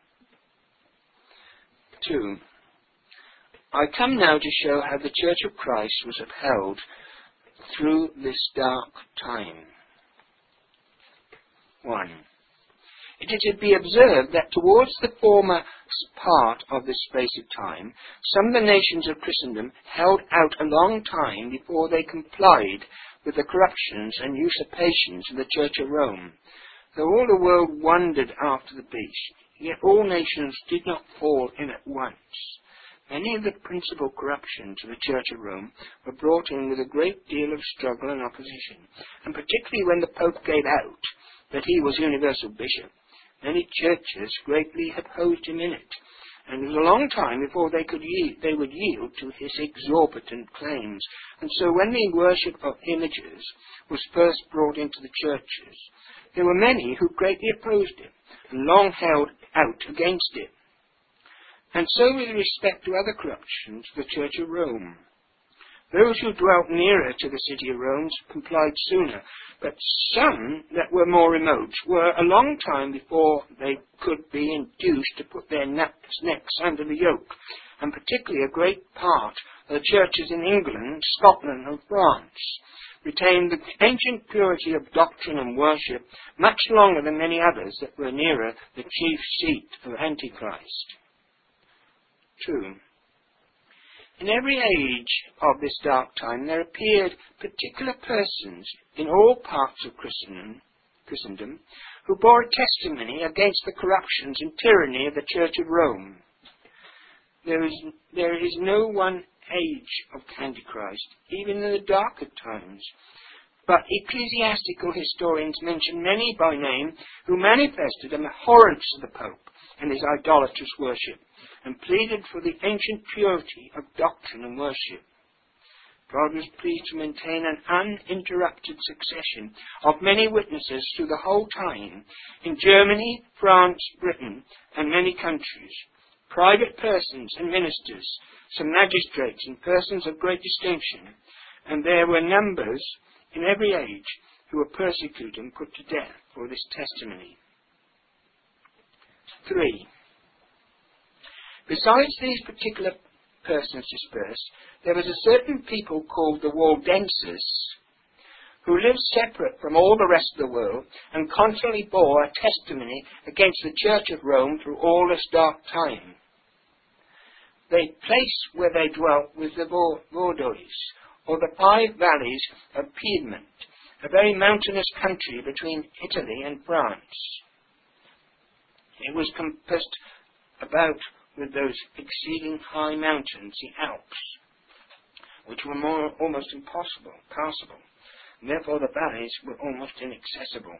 Two. I come now to show how the Church of Christ was upheld through this dark time. One. It is to be observed that towards the former part of this space of time, some of the nations of Christendom held out a long time before they complied with the corruptions and usurpations of the Church of Rome. Though all the world wondered after the beast, yet all nations did not fall in at once. Many of the principal corruptions of the Church of Rome were brought in with a great deal of struggle and opposition, and particularly when the Pope gave out that he was universal bishop, many churches greatly opposed him in it, and it was a long time before they could yield, they would yield to his exorbitant claims. And so when the worship of images was first brought into the churches, there were many who greatly opposed it, and long held out against it. And so with respect to other corruptions, the Church of Rome. Those who dwelt nearer to the city of Rome complied sooner, but some that were more remote were a long time before they could be induced to put their necks, necks under the yoke, and particularly a great part of the churches in England, Scotland and France retained the ancient purity of doctrine and worship much longer than many others that were nearer the chief seat of Antichrist. Two. In every age of this dark time there appeared particular persons in all parts of Christendom Christendom, who bore a testimony against the corruptions and tyranny of the Church of Rome. There is, there is no one age of Antichrist, even in the darker times, but ecclesiastical historians mention many by name who manifested an abhorrence of the Pope and his idolatrous worship, and pleaded for the ancient purity of doctrine and worship. God was pleased to maintain an uninterrupted succession of many witnesses through the whole time in Germany, France, Britain, and many countries. Private persons and ministers, some magistrates and persons of great distinction, and there were numbers in every age who were persecuted and put to death for this testimony. Three. Besides these particular persons dispersed, there was a certain people called the Waldenses, who lived separate from all the rest of the world and constantly bore a testimony against the Church of Rome through all this dark time. The place where they dwelt was the Vaudois, or the five valleys of Piedmont, a very mountainous country between Italy and France. It was compassed about with those exceeding high mountains, the Alps, which were more, almost impossible, passable, and therefore the valleys were almost inaccessible.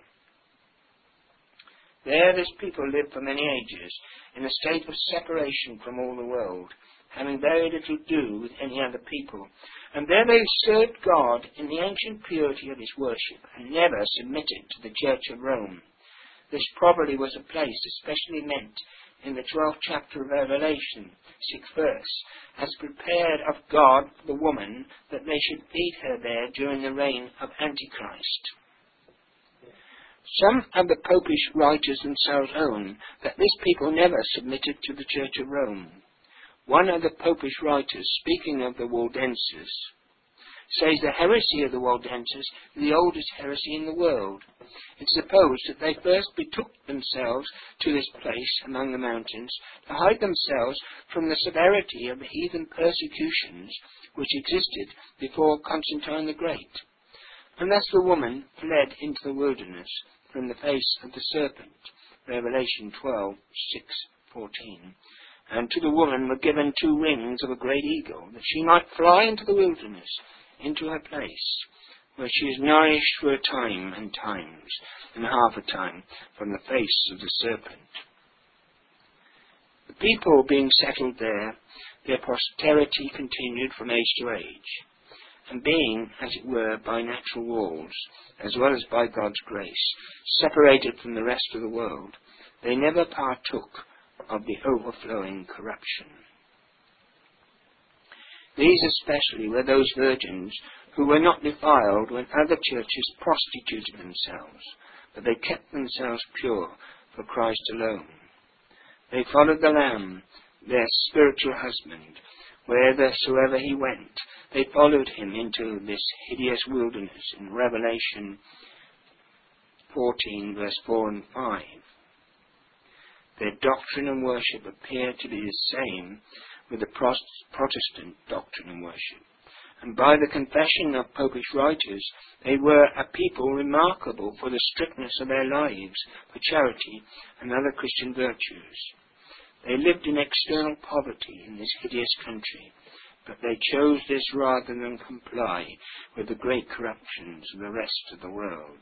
There this people lived for many ages, in a state of separation from all the world, having very little to do with any other people, and there they served God in the ancient purity of his worship, and never submitted to the Church of Rome. This probably was a place especially meant in the twelfth chapter of Revelation, sixth verse, as prepared of God for the woman, that they should feed her there during the reign of Antichrist. Some of the popish writers themselves own that this people never submitted to the Church of Rome. One of the popish writers, speaking of the Waldenses, says the heresy of the Waldenses is the oldest heresy in the world. It's supposed that they first betook themselves to this place among the mountains to hide themselves from the severity of the heathen persecutions which existed before Constantine the Great. And thus the woman fled into the wilderness from the face of the serpent, Revelation twelve, six, fourteen. And to the woman were given two wings of a great eagle, that she might fly into the wilderness, into her place, where she is nourished for a time and times, and half a time, from the face of the serpent. The people being settled there, their posterity continued from age to age, and being, as it were, by natural walls, as well as by God's grace, separated from the rest of the world, they never partook of the overflowing corruption. These especially were those virgins who were not defiled when other churches prostituted themselves, but they kept themselves pure for Christ alone. They followed the Lamb, their spiritual husband, whithersoever he went. They followed him into this hideous wilderness in Revelation fourteen, verse four and five. Their doctrine and worship appear to be the same with the Protestant doctrine and worship. And by the confession of popish writers, they were a people remarkable for the strictness of their lives, for charity and other Christian virtues. They lived in external poverty in this hideous country, but they chose this rather than comply with the great corruptions of the rest of the world.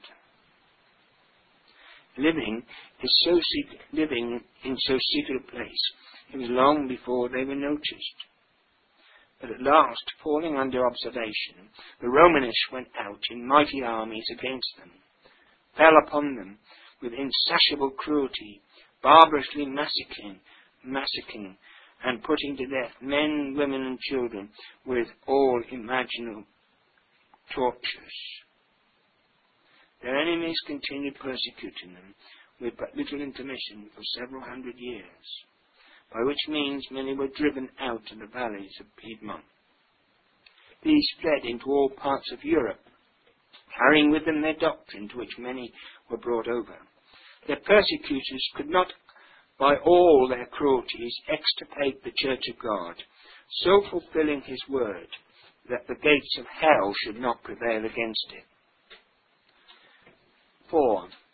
Living is so secret, living in so secret a place, it was long before they were noticed. But at last, falling under observation, the Romanists went out in mighty armies against them, fell upon them with insatiable cruelty, barbarously massacring, massacring and putting to death men, women and children with all imaginable tortures. Their enemies continued persecuting them with but little intermission for several hundred years, by which means many were driven out of the valleys of Piedmont. These fled into all parts of Europe, carrying with them their doctrine, to which many were brought over. Their persecutors could not, by all their cruelties, extirpate the Church of God, so fulfilling his word, that the gates of hell should not prevail against it. four.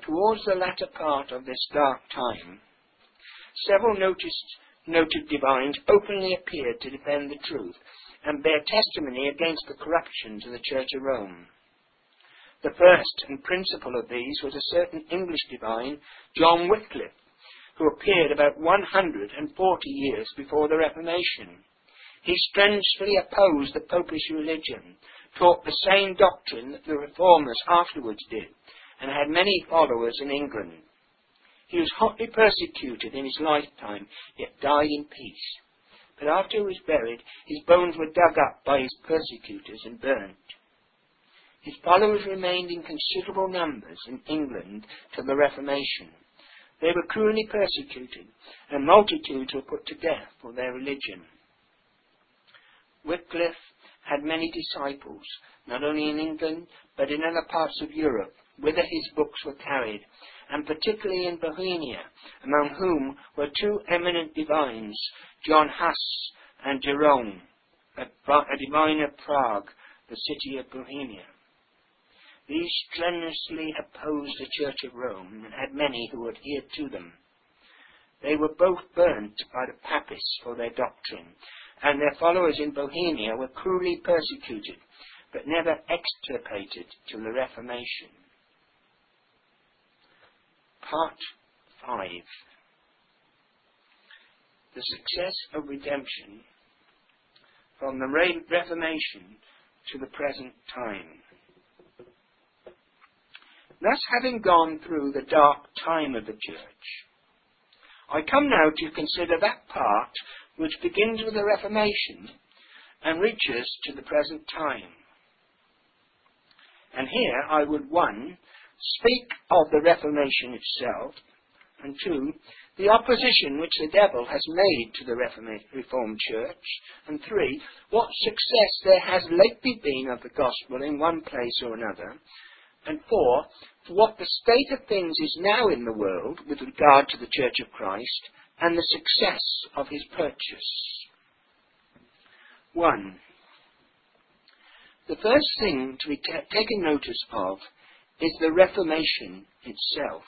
towards the latter part of this dark time, several noticed, noted divines openly appeared to defend the truth and bear testimony against the corruptions of the Church of Rome. The first and principal of these was a certain English divine, John Wycliffe, who appeared about one hundred forty years before the Reformation. He strenuously opposed the Popish religion, taught the same doctrine that the Reformers afterwards did, and had many followers in England. He was hotly persecuted in his lifetime, yet died in peace. But after he was buried, his bones were dug up by his persecutors and burnt. His followers remained in considerable numbers in England till the Reformation. They were cruelly persecuted, and multitudes were put to death for their religion. Wycliffe had many disciples, not only in England, but in other parts of Europe, whither his books were carried, and particularly in Bohemia, among whom were two eminent divines, John Huss and Jerome, a, a divine of Prague, the city of Bohemia. These strenuously opposed the Church of Rome and had many who adhered to them. They were both burnt by the Papists for their doctrine, and their followers in Bohemia were cruelly persecuted, but never extirpated till the Reformation. Part five. The success of redemption from the Reformation to the present time. Thus, having gone through the dark time of the Church, I come now to consider that part which begins with the Reformation and reaches to the present time. And here I would, one, speak of the Reformation itself, and two, the opposition which the devil has made to the Reformed Church, and three, what success there has lately been of the gospel in one place or another, and four, what the state of things is now in the world with regard to the Church of Christ and the success of his purchase. One. The first thing to be t- taken notice of is the Reformation itself.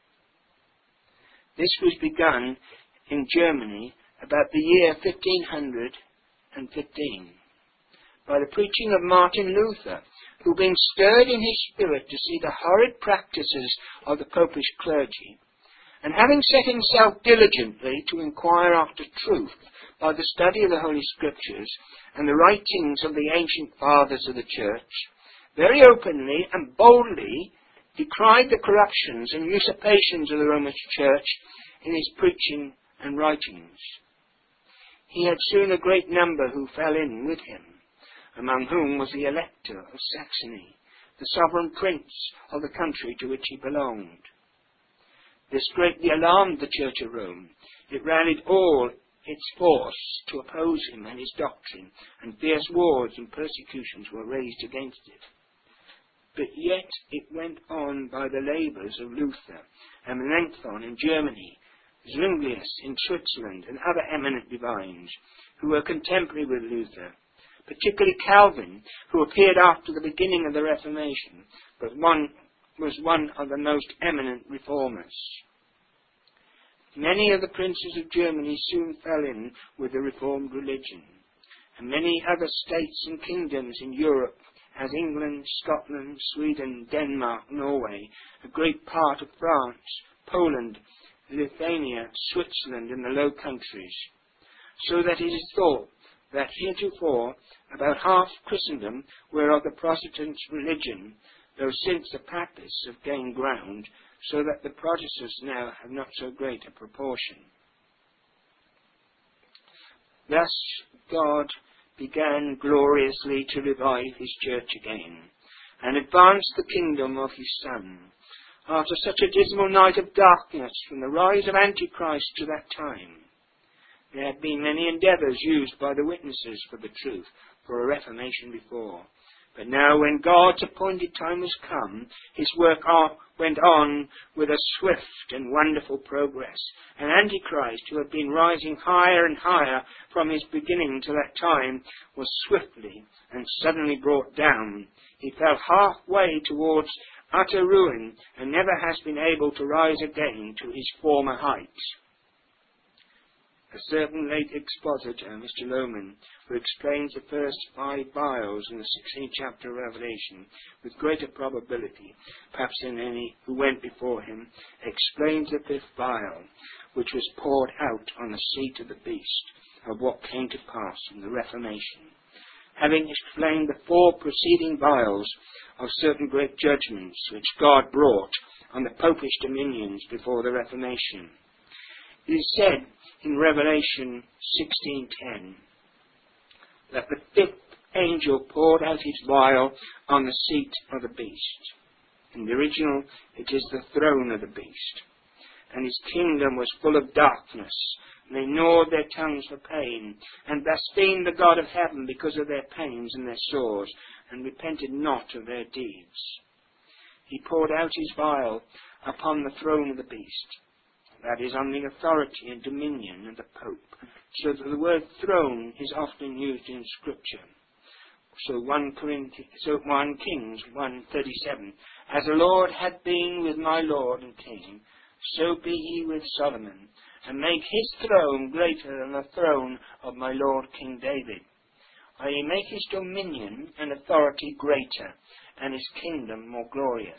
This was begun in Germany about the year fifteen fifteen by the preaching of Martin Luther, who, being stirred in his spirit to see the horrid practices of the Popish clergy, and having set himself diligently to inquire after truth by the study of the Holy Scriptures and the writings of the ancient fathers of the Church, very openly and boldly decried the corruptions and usurpations of the Roman Church in his preaching and writings. He had soon a great number who fell in with him, among whom was the Elector of Saxony, the sovereign prince of the country to which he belonged. This greatly alarmed the Church of Rome. It rallied all its force to oppose him and his doctrine, and fierce wars and persecutions were raised against it. But yet it went on by the labours of Luther and Melanchthon in Germany, Zwinglius in Switzerland, and other eminent divines who were contemporary with Luther, particularly Calvin, who appeared after the beginning of the Reformation, but one, was one of the most eminent reformers. Many of the princes of Germany soon fell in with the Reformed religion, and many other states and kingdoms in Europe, as England, Scotland, Sweden, Denmark, Norway, a great part of France, Poland, Lithuania, Switzerland, and the Low Countries, so that it is thought that heretofore about half Christendom were of the Protestant religion, though since the Papists have gained ground, so that the Protestants now have not so great a proportion. Thus God began gloriously to revive his church again, and advance the kingdom of his Son, after such a dismal night of darkness from the rise of Antichrist to that time. There had been many endeavours used by the witnesses for the truth for a reformation before. But now, when God's appointed time was come, his work went on with a swift and wonderful progress. And Antichrist, who had been rising higher and higher from his beginning to that time, was swiftly and suddenly brought down. He fell halfway towards utter ruin, and never has been able to rise again to his former heights. A certain late expositor, Mister Lohmann, who explains the first five vials in the sixteenth chapter of Revelation with greater probability, perhaps than any who went before him, explains the fifth vial, which was poured out on the seat of the beast, of what came to pass in the Reformation, having explained the four preceding vials of certain great judgments which God brought on the popish dominions before the Reformation. It is said in Revelation sixteen ten that the fifth angel poured out his vial on the seat of the beast. In the original, it is the throne of the beast. And his kingdom was full of darkness, and they gnawed their tongues for pain, and blasphemed the God of heaven because of their pains and their sores, and repented not of their deeds. He poured out his vial upon the throne of the beast, that is, on the authority and dominion of the Pope, so that the word throne is often used in Scripture. So one Corinthians, so one Kings one thirty-seven, as the Lord had been with my Lord and King, so be he with Solomon, and make his throne greater than the throne of my Lord King David. I will make his dominion and authority greater, and his kingdom more glorious.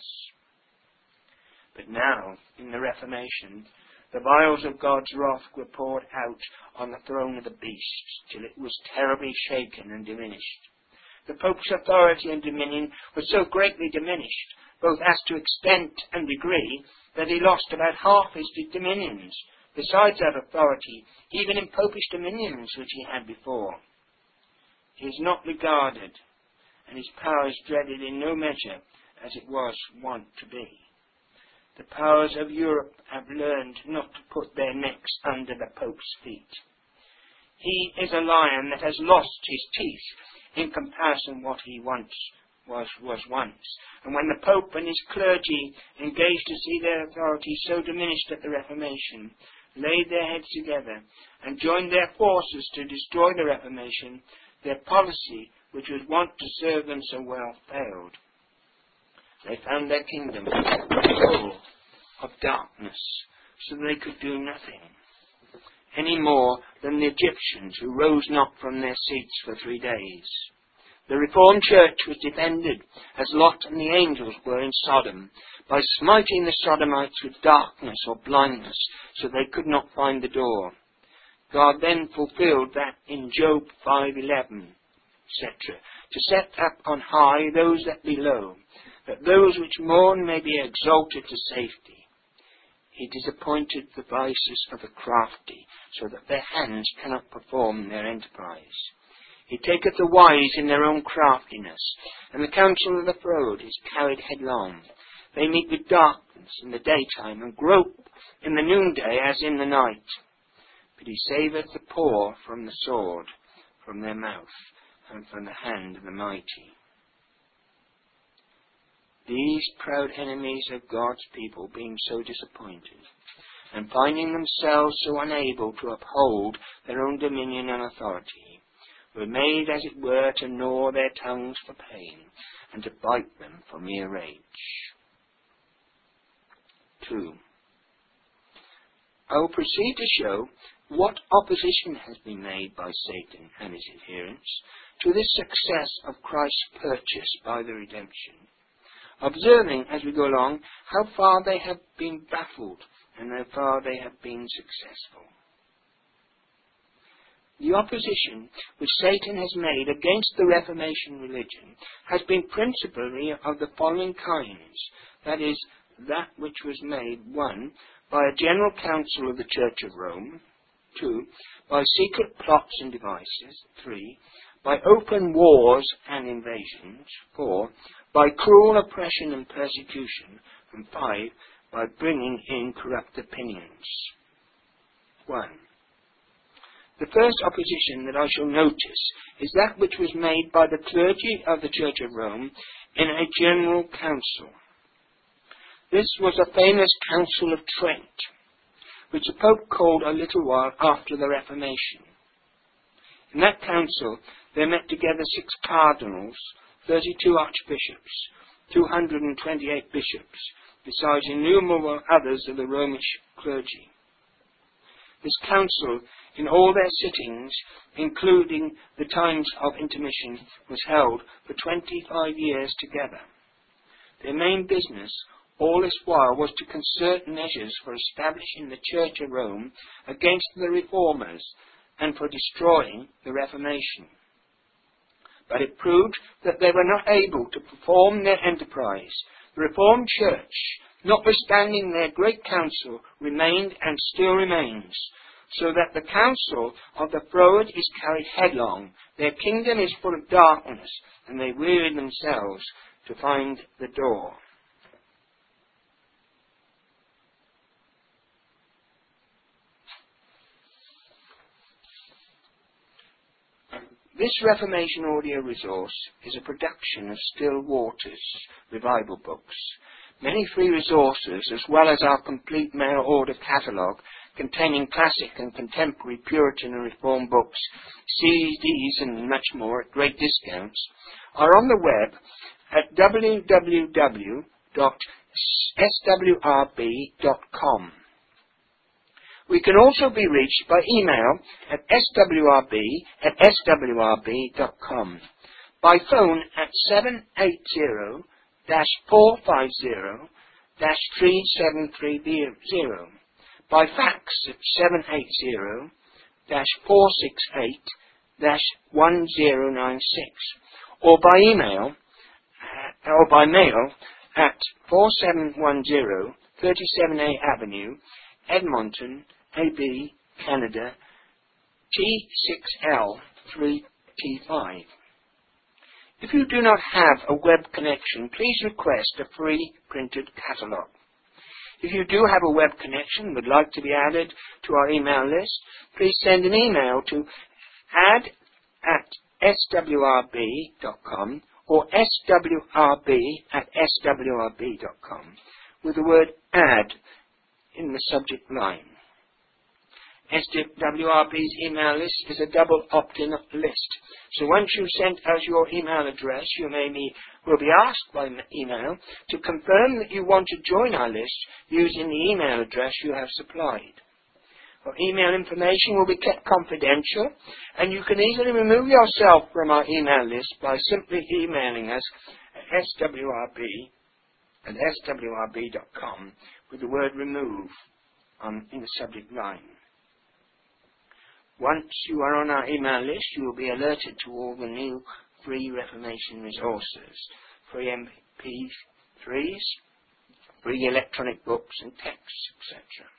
But now, in the Reformation, the vials of God's wrath were poured out on the throne of the beast, till it was terribly shaken and diminished. The Pope's authority and dominion was so greatly diminished, both as to extent and degree, that he lost about half his dominions, besides that authority, even in Popish dominions which he had before. He is not regarded, and his power is dreaded in no measure as it was wont to be. The powers of Europe have learned not to put their necks under the Pope's feet. He is a lion that has lost his teeth in comparison what he once was, was once. And when the Pope and his clergy, engaged to see their authority so diminished at the Reformation, laid their heads together and joined their forces to destroy the Reformation, their policy, which was wont to serve them so well, failed. They found their kingdom full of darkness, so that they could do nothing, any more than the Egyptians who rose not from their seats for three days. The Reformed Church was defended, as Lot and the angels were in Sodom, by smiting the Sodomites with darkness or blindness, so they could not find the door. God then fulfilled that in Job five eleven, et cetera, to set up on high those that be low, that those which mourn may be exalted to safety. He disappointed the vices of the crafty, so that their hands cannot perform their enterprise. He taketh the wise in their own craftiness, and the counsel of the froward is carried headlong. They meet with darkness in the daytime, and grope in the noonday as in the night. But he saveth the poor from the sword, from their mouth, and from the hand of the mighty. These proud enemies of God's people, being so disappointed, and finding themselves so unable to uphold their own dominion and authority, were made, as it were, to gnaw their tongues for pain, and to bite them for mere rage. Two. I will proceed to show what opposition has been made by Satan and his adherents to this success of Christ's purchase by the redemption, observing as we go along how far they have been baffled and how far they have been successful. The opposition which Satan has made against the Reformation religion has been principally of the following kinds, that is, that which was made, one, by a general council of the Church of Rome, two, by secret plots and devices, three, by open wars and invasions, four, by cruel oppression and persecution, and five, by bringing in corrupt opinions. One. The first opposition that I shall notice is that which was made by the clergy of the Church of Rome in a general council. This was a famous Council of Trent, which the Pope called a little while after the Reformation. In that council there met together six cardinals, thirty-two archbishops, two hundred twenty-eight bishops, besides innumerable others of the Romish clergy. This council, in all their sittings, including the times of intermission, was held for twenty-five years together. Their main business all this while was to concert measures for establishing the Church of Rome against the Reformers and for destroying the Reformation. But it proved that they were not able to perform their enterprise. The Reformed Church, notwithstanding their great council, remained and still remains, so that the counsel of the froward is carried headlong, their kingdom is full of darkness, and they weary themselves to find the door. This Reformation audio resource is a production of Still Waters Revival Books. Many free resources, as well as our complete mail order catalogue containing classic and contemporary Puritan and Reformed books, C Ds and much more at great discounts, are on the web at w w w dot s w r b dot com. We can also be reached by email at s w r b at s w r b dot com, by phone at seven eight zero, four five zero, three seven three zero, by fax at seven eight zero, four six eight, one zero nine six, or by email, uh, or by mail at four seven one zero, thirty-seven A Avenue, Edmonton, A B, Canada, T six L three T five. If you do not have a web connection, please request a free printed catalogue. If you do have a web connection and would like to be added to our email list, please send an email to add at s w r b dot com or s w r b at s w r b dot com with the word add in the subject line. S W R B's email list is a double opt-in list. So once you've sent us your email address, you may be, will be asked by email to confirm that you want to join our list using the email address you have supplied. Our email information will be kept confidential, and you can easily remove yourself from our email list by simply emailing us at s w r b at s w r b dot com with the word remove on, in the subject line. Once you are on our email list, you will be alerted to all the new free Reformation resources, free M P threes, free electronic books and texts, et cetera.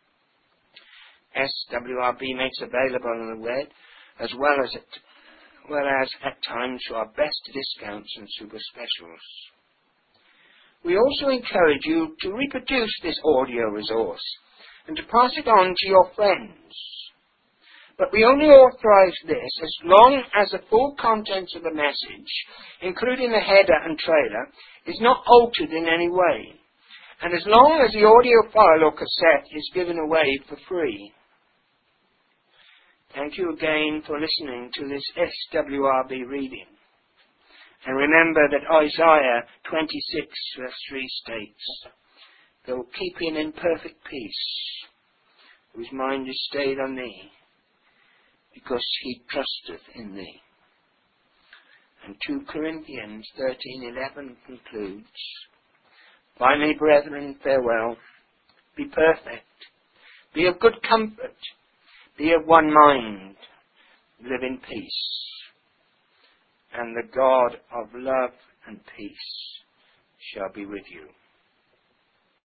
S W R B makes available on the web, as well as at, well as at times to our best discounts and super specials. We also encourage you to reproduce this audio resource and to pass it on to your friends. But we only authorize this as long as the full contents of the message, including the header and trailer, is not altered in any way, and as long as the audio file or cassette is given away for free. Thank you again for listening to this S W R B reading. And remember that Isaiah twenty-six verse three states, "They will keep him in perfect peace, whose mind is stayed on thee, because he trusteth in thee." And two Corinthians thirteen eleven concludes, "Finally, brethren, farewell. Be perfect. Be of good comfort. Be of one mind. Live in peace. And the God of love and peace shall be with you."